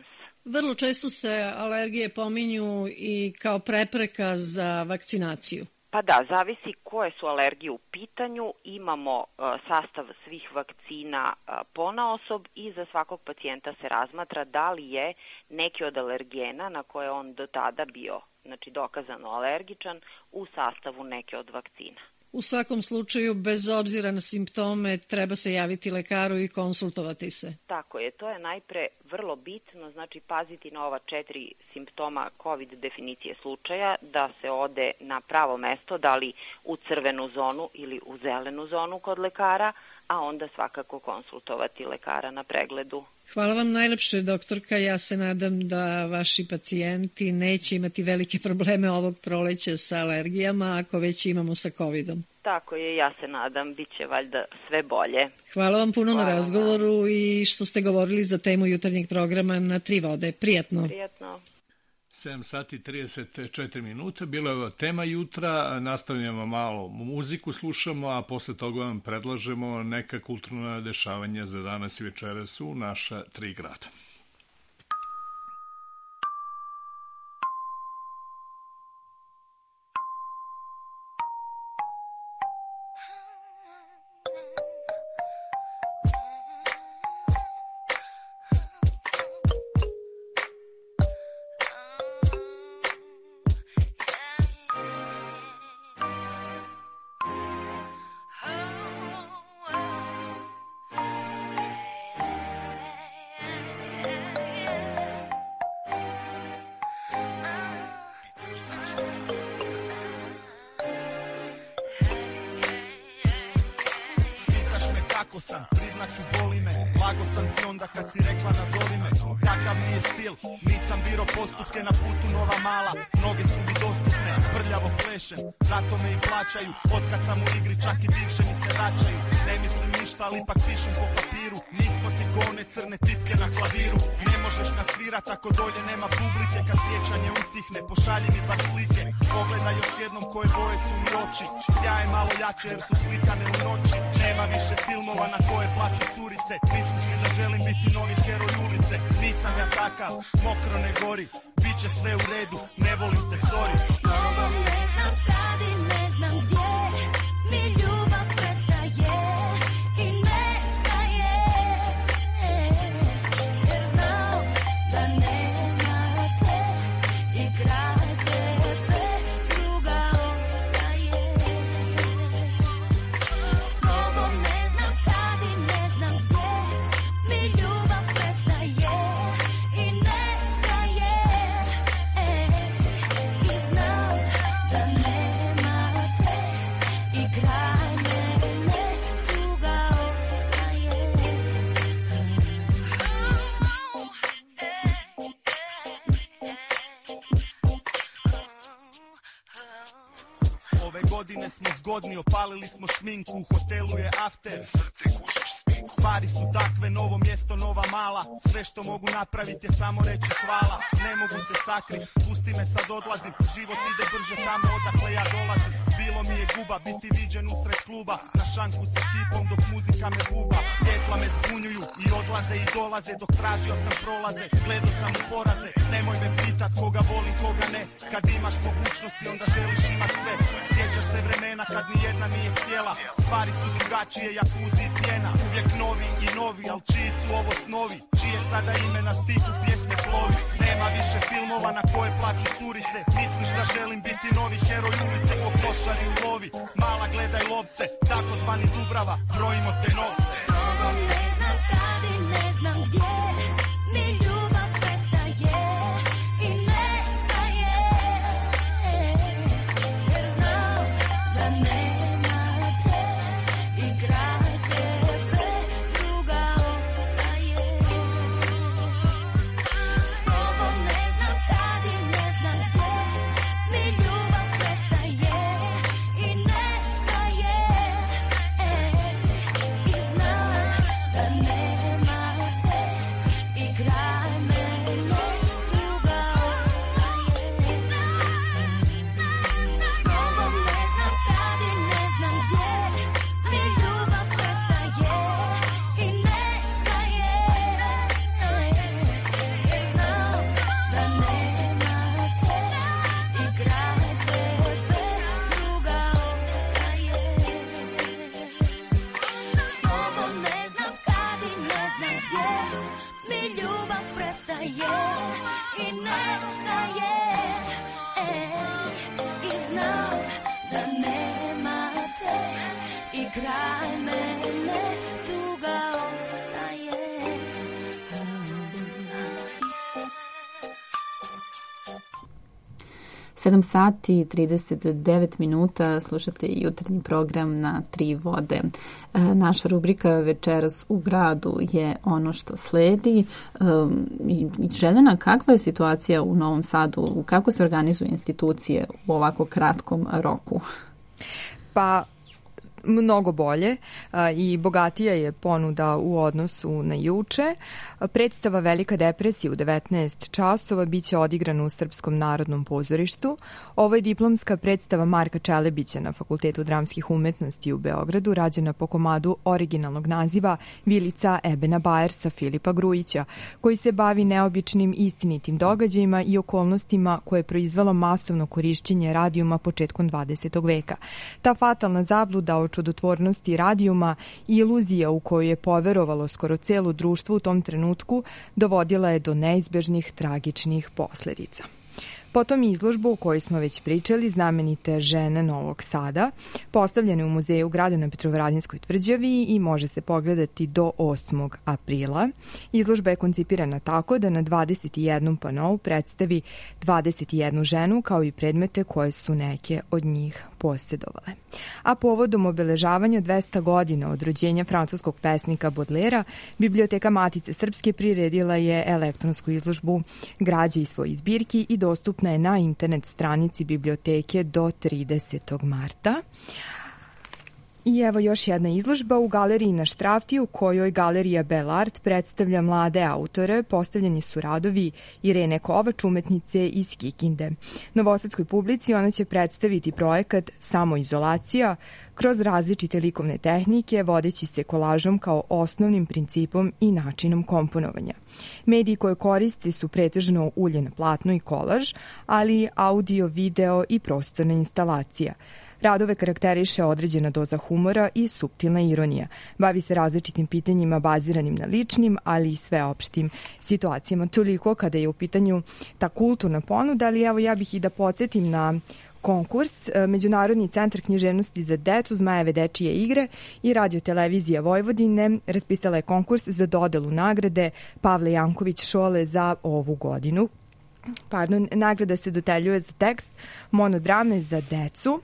Vrlo često se alergije pominju i kao prepreka za vakcinaciju. Pa da, zavisi koje su alergije u pitanju. Imamo sastav svih vakcina ponaosob i za svakog pacijenta se razmatra da li je neki od alergena na koje on do tada bio, znači dokazano alergičan, u sastavu neke od vakcina. U svakom slučaju, bez obzira na simptome, treba se javiti lekaru i konsultovati se. Tako je, to je najpre vrlo bitno, znači paziti na ova 4 simptoma COVID definicije slučaja, da se ode na pravo mesto, da li u crvenu zonu ili u zelenu zonu kod lekara, a onda svakako konsultovati lekara na pregledu. Hvala vam najlepše, doktorka. Ja se nadam da vaši pacijenti neće imati velike probleme ovog proleća sa alergijama, ako već imamo sa COVID-om. Tako je, ja se nadam, bit će valjda sve bolje. Hvala vam puno na razgovoru i što ste govorili za temu jutarnjeg programa na 3 vode. Prijatno. Prijatno. 7 sati 34 minuta, bila je ova tema jutra, nastavljamo malo muziku, slušamo, a posle toga vam predlažemo neka kulturna dešavanja za danas i večeras u naša 3 grada. Priznaću boli me, lago sam ti onda kad si rekla nazovi me. Takav mi je stil, nisam biro postupke na putu nova mala. Noge su mi dostupne, prljavo plešem, zato me i plaćaju. Otkad sam u igri čak i bivše mi se vraćaju. Ne mislim ništa, ali ipak pišem po papiru. Nismo ti gone crne tipke na klaviru. Ne možeš nasvirat ako dolje nema publike. Kad sjećanje utihne, pošalji mi bar slike. Pogledaj još jednom koje boje su mi oči. Sjaje malo jače jer su slikane u noći. Nema više filmova na koje plaću curice. Misliš li da želim biti novi heroj ulice? Nisam ja takav, mokro ne gori. Biće sve u redu, ne volim te, sorry. Ovo ne znam kad i ne znam gdje mi ljubav prestaje i nestaje. Jer znam da nema te i kraj tebe druga ostaje. Ovo ne znam kad i ne znam gdje mi ljubav prestaje i nestaje. I znam da nema te i kraj mene tuga ostaje. Ove godine smo zgodni, opalili smo šminku, u hotelu je after. Srce kužiš spinku. Stvari su takve, novo mjesto, nova mala. Sve što mogu napraviti je samo reći hvala. Ne mogu se sakrit, pusti me sad odlazim. Život ide brže tamo odakle ja dolazim. Bilo mi je guba biti viđen usred kluba. Na šanku sa tipom dok muzika me buba. Svjetla me zbunjuju i odlaze i dolaze. Dok tražio sam prolaze, gledao sam u poraze. Nemoj me pitat koga volim, koga ne. Kad imaš mogućnosti onda želiš imat sve. Sjećaš se vremena kad ni jedna nije htjela. Stvari su drugačije, jakuzi i pjena. Uvijek novi i novi, al čiji su ovo snovi? Čije sada ime na stihu pjesme plovi? Nema više filmova na koje plaću curice. Misliš da želim biti novi heroj ulice? Po košari u lovi, mala gledaj lovce. Takozvani Dubrava, brojimo te novce. Ovo ne znam kad i ne znam gdje mi ljubav prestaje i nestaje. Jer znam da nema te i kraj tebe druga ostaje. Ovo ne znam kad i ne znam gdje mi ljubav prestaje i nestaje. I znam da nema te kraj mene, tuga ostaje. 7 sati i 39 minuta, slušate jutarnji program na Tri vode. Naša rubrika Večeras u gradu je ono što sledi. Željena, kakva je situacija u Novom Sadu? Kako se organizuju institucije u ovako kratkom roku? Pa mnogo bolje i bogatija je ponuda u odnosu na juče. Predstava Velika depresija u 19 časova biće odigrana u Srpskom narodnom pozorištu. Ovo je diplomska predstava Marka Čelebića na Fakultetu dramskih umetnosti u Beogradu, rađena po komadu originalnog naziva Vilica Ebena Bajersa Filipa Grujića, koji se bavi neobičnim istinitim događajima i okolnostima koje je proizvelo masovno korišćenje radijuma početkom 20. veka. Ta fatalna zabluda o čudotvornosti radijuma i iluzija u koju je poverovalo skoro celo društvo u tom trenutku dovodila je do neizbežnih tragičnih posledica. Potom izložbu o kojoj smo već pričali, Znamenite žene Novog Sada, postavljene u muzeju grada na Petrovaradinskoj tvrđavi i može se pogledati do 8. aprila. Izložba je koncipirana tako da na 21 panou predstavi 21 ženu kao i predmete koje su neke od njih posjedovale. A povodom obeležavanja 200 godina od rođenja francuskog pesnika Baudelaira, Biblioteka Matice Srpske priredila je elektronsku izložbu građe iz svojih zbirki i dostupna je na internet stranici biblioteke do 30. marta. I evo još jedna izložba u galeriji na Štrafti, u kojoj Galerija Bell Art predstavlja mlade autore. Postavljeni su radovi Irene Kovač, umetnice iz Kikinde. Novosadskoj publici ona će predstaviti projekat Samoizolacija kroz različite likovne tehnike, vodeći se kolažom kao osnovnim principom i načinom komponovanja. Mediji koje koristi su pretežno ulje na platno i kolaž, ali audio, video i prostorna instalacija. Radove karakteriše određena doza humora i suptilna ironija. Bavi se različitim pitanjima baziranim na ličnim, ali i sveopštim situacijama. Toliko kada je u pitanju ta kulturna ponuda, ali evo ja bih i da podsjetim na konkurs. Međunarodni centar književnosti za decu, Zmajeve dečije igre i Radio televizija Vojvodine raspisala je konkurs za dodelu nagrade Pavle Janković Šole za ovu godinu. Nagrada se dodeljuje za tekst monodrame za decu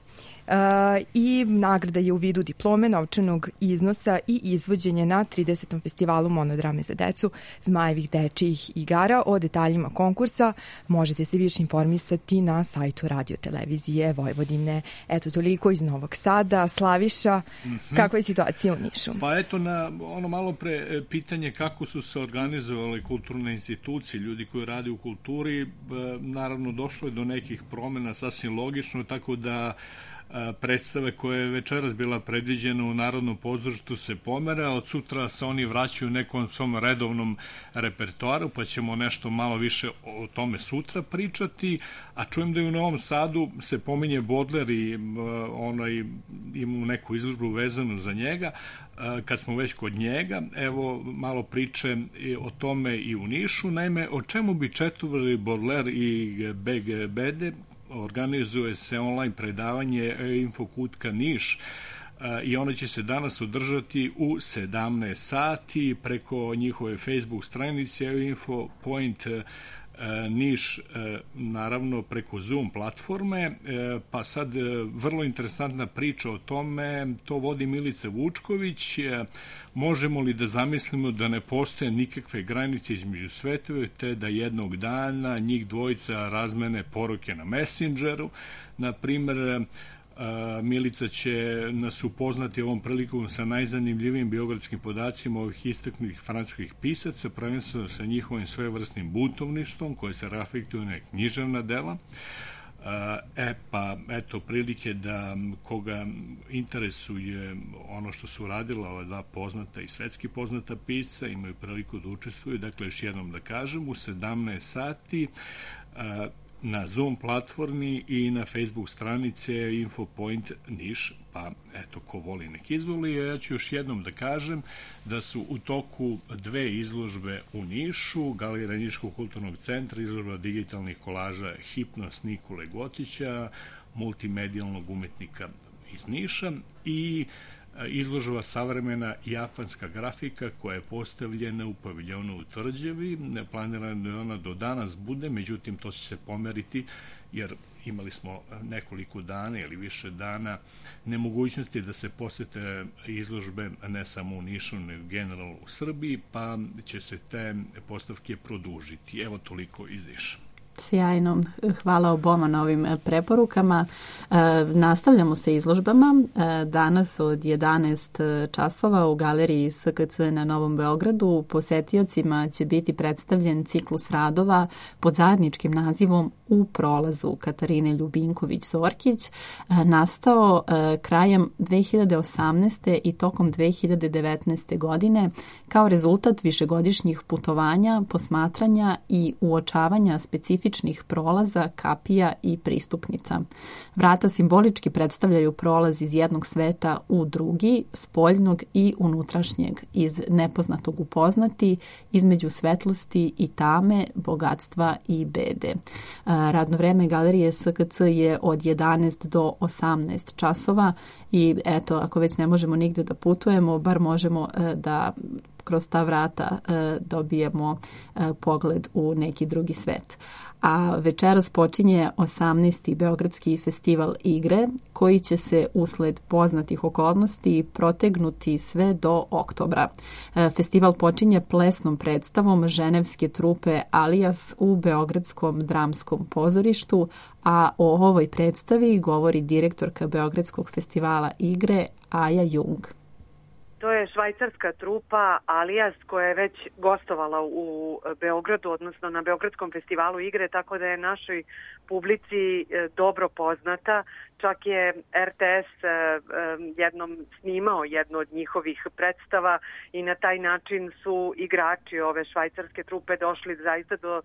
i nagrada je u vidu diplome, novčanog iznosa i izvođenje na 30. festivalu monodrame za decu Zmajevih dečijih igara. O detaljima konkursa možete se više informisati na sajtu Radio televizije Vojvodine. Eto, toliko iz Novog Sada. Slaviša, kakva je situacija u Nišu? Pa eto, na ono malo pre pitanje kako su se organizovali kulturne institucije, ljudi koji rade u kulturi, naravno došlo je do nekih promena, sasvim logično, tako da predstave koje je večeras bila predviđena u Narodnom pozorištu se pomera, od sutra se oni vraćaju nekom svom redovnom repertoaru, pa ćemo nešto malo više o tome sutra pričati, a čujem da je u Novom Sadu se pominje Baudelaire i imamo neku izložbu vezanu za njega. Kad smo već kod njega, evo malo priče o tome i u Nišu. Naime, o čemu bi četovali Baudelaire i Beg Bede? Organizuje se online predavanje Infokutka Niš i ono će se danas održati u 17 sati preko njihove Facebook stranice InfoPoint Niš, naravno preko Zoom platforme. Pa sad vrlo interesantna priča o tome, to vodi Milica Vučković. Možemo li da zamislimo da ne postoje nikakve granice između svetova, te da jednog dana njih dvojica razmene poruke na Messengeru? Na primer, Milica će nas upoznati ovom prilikom sa najzanimljivijim biogradskim podacima ovih istaknutih francuskih pisaca, prvenstveno sa njihovim svevrsnim buntovništvom koje se reflektuje na književna dela. Pa eto prilike da koga interesuje ono što su radila ova dva poznata i svetski poznata pisca, imaju priliku da učestvuju. Dakle, još jednom da kažem, u 17 sati na Zoom platformi i na Facebook stranice InfoPoint Niš, pa eto, ko voli nek izvoli. Ja ću još jednom da kažem da su u toku dve izložbe u Nišu, Galerija Niškog kulturnog centra, izložba digitalnih kolaža Hipnos Nikole Gotića, multimedijalnog umetnika iz Niša, i izložba savremena japanska grafika koja je postavljena u paviljonu u Tvrđavi. Planirano je ona do danas bude, međutim to će se pomeriti jer imali smo nekoliko dana ili više dana nemogućnosti da se posete izložbe ne samo u Nišu, nego generalno u Srbiji, pa će se te postavke produžiti. Evo toliko iz Niša. Sjajno, hvala oboma na ovim preporukama. Nastavljamo sa izložbama. Danas od 11 časova u galeriji SKC na Novom Beogradu posetiocima će biti predstavljen ciklus radova pod zajedničkim nazivom U prolazu Katarine Ljubinković-Zorkić, nastao krajem 2018. i tokom 2019. godine kao rezultat višegodišnjih putovanja, posmatranja i uočavanja specifičnih prolaza, kapija i pristupnica. Vrata simbolički predstavljaju prolaz iz jednog sveta u drugi, spoljnog i unutrašnjeg, iz nepoznatog u poznati, između svetlosti i tame, bogatstva i bede. Radno vreme galerije SKC je od 11 do 18 časova i eto, ako već ne možemo nigde da putujemo, bar možemo da kroz ta vrata dobijemo pogled u neki drugi svet. A večeras počinje 18. Beogradski festival igre koji će se usled poznatih okolnosti protegnuti sve do oktobra. Festival počinje plesnom predstavom ženevske trupe Alias u Beogradskom dramskom pozorištu, a o ovoj predstavi govori direktorka Beogradskog festivala igre Aja Jung. To je švajcarska trupa Alias koja je već gostovala u Beogradu, odnosno na Beogradskom festivalu igre, tako da je našoj publici dobro poznata. Čak je RTS jednom snimao jednu od njihovih predstava i na taj način su igrači ove švajcarske trupe došli zaista do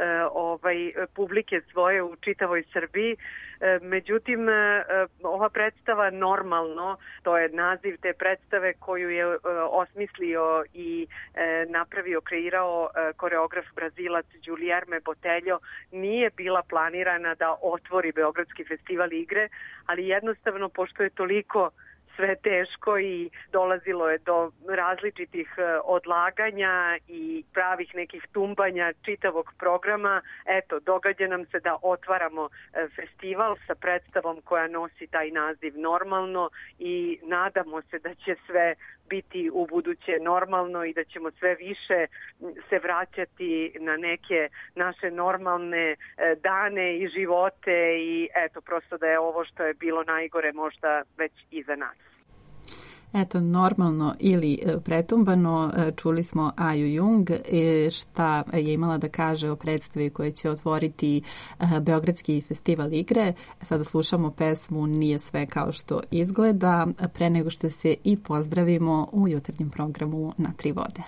publike svoje u čitavoj Srbiji. Međutim, ova predstava Normalno, to je naziv te predstave koju je osmislio i napravio, kreirao koreograf Brazilac Guilherme Botelho, nije bila planirana da otvori Beogradski festival igre, ali jednostavno pošto je toliko sve teško i dolazilo je do različitih odlaganja i pravih nekih tumbanja čitavog programa. Eto, događa nam se da otvaramo festival sa predstavom koja nosi taj naziv Normalno i nadamo se da će sve biti u buduće normalno i da ćemo sve više se vraćati na neke naše normalne dane i živote i eto, prosto da je ovo što je bilo najgore možda već iza nas. Eto, Normalno ili pretumbano, čuli smo Aju Jung, šta je imala da kaže o predstavi koja će otvoriti Beogradski festival igre. Sada slušamo pesmu Nije sve kao što izgleda, pre nego što se i pozdravimo u jutarnjem programu Na tri vode.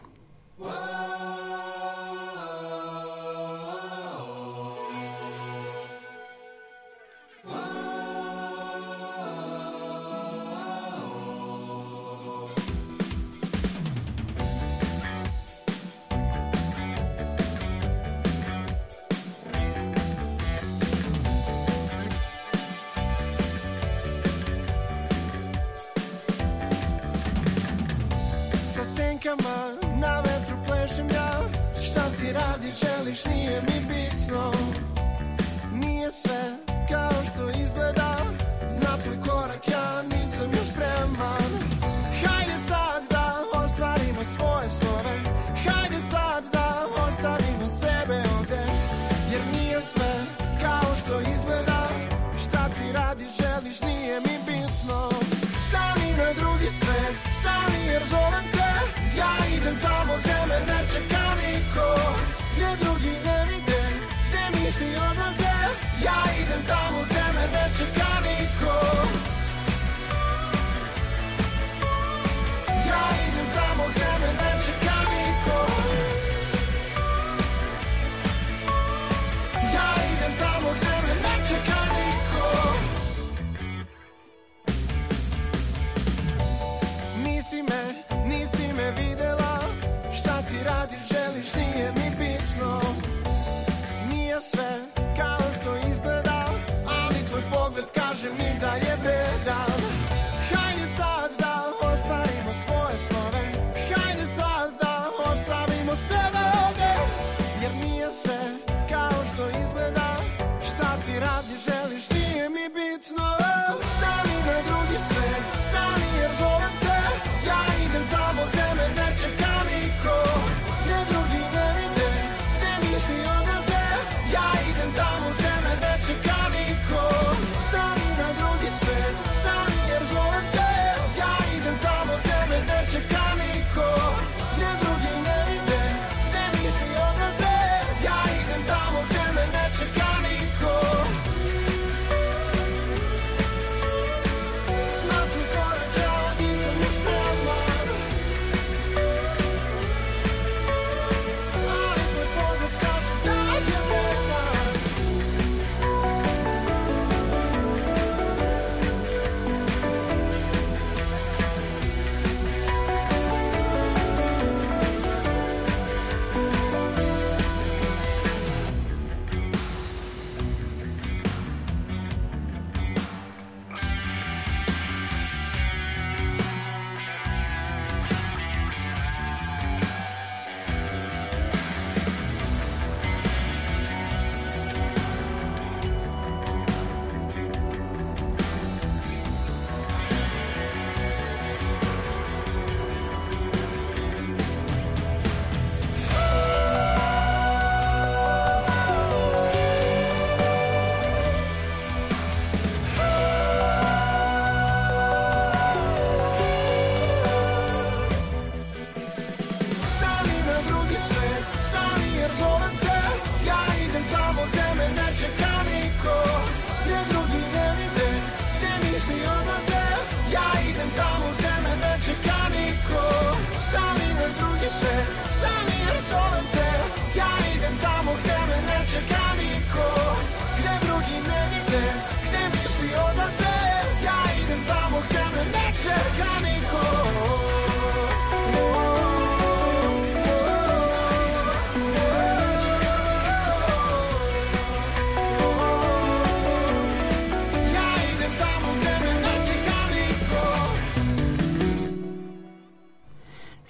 Na vetru plešem ja, šta ti radiš, želiš, nije mi bitno. Nije sve kao što izgleda, na tvoj korak ja nisam još spreman. Hajde sad da ostvarimo svoje snove, hajde sad da ostavimo sebe ovde, jer nije sve kao što izgleda, šta ti radiš, želiš, nije mi bitno. Stani na drugi svet, stani jer zovem te. Ja idem tamo gde me ne čeka niko, gde drugi ne vide, gde misli odlaze. Ja idem tamo gde me ne čeka niko. Ja idem tamo gde me ne čeka niko. Ja idem tamo gde me ne čeka niko. Nisi me videla,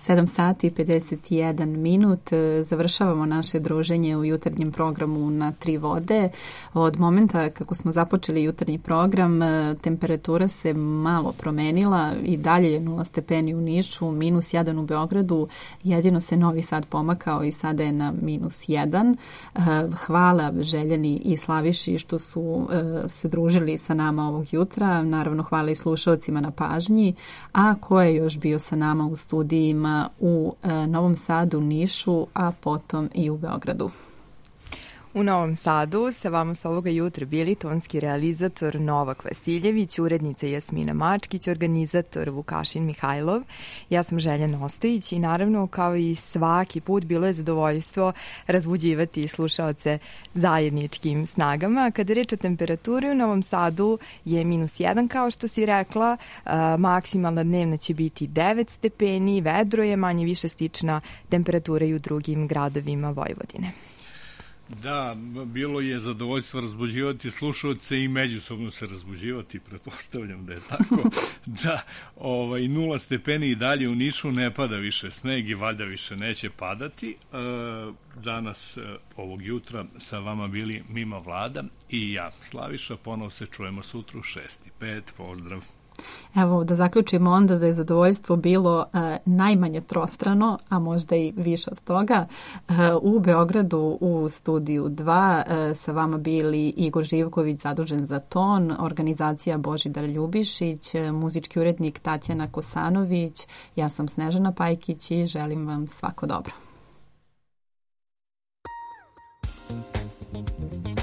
7 sati i 51 minut. Završavamo naše druženje u jutarnjem programu na Tri vode. Od momenta kako smo započeli jutarnji program, temperatura se malo promenila i dalje je 0 stepeni u Nišu, -1 u Beogradu. Jedino se Novi Sad pomakao i sada je na -1. Hvala Željeni i Slaviši što su se družili sa nama ovog jutra. Naravno, hvala i slušalcima na pažnji. A ko je još bio sa nama u studijima u Novom Sadu, Nišu, a potom i u Beogradu? U Novom Sadu sa vama su ovoga jutra bili tonski realizator Novak Vasiljević, urednica Jasmina Mačkić, organizator Vukašin Mihajlov. Ja sam Željana Ostojić i naravno kao i svaki put bilo je zadovoljstvo razbuđivati slušaoce zajedničkim snagama. Kada je reč o temperaturi, u Novom Sadu je -1 kao što si rekla, maksimalna dnevna će biti 9 stepeni, vedro je, manje više slična temperatura i u drugim gradovima Vojvodine. Da, bilo je zadovoljstvo razbuđivati slušalce i međusobno se razbuđivati, pretpostavljam da je tako. Da, 0 stepeni i dalje u Nišu, ne pada više sneg i valjda više neće padati. Danas, ovog jutra, sa vama bili Mima Vlada i ja, Slaviša. Ponovo se čujemo sutra u 6:05. Pozdrav. Evo, da zaključimo onda da je zadovoljstvo bilo najmanje trostrano, a možda i više od toga. U Beogradu u studiju 2 sa vama bili Igor Živković, zadužen za ton, organizacija Božidar Ljubišić, muzički urednik Tatjana Kosanović, ja sam Snežana Pajkić i želim vam svako dobro.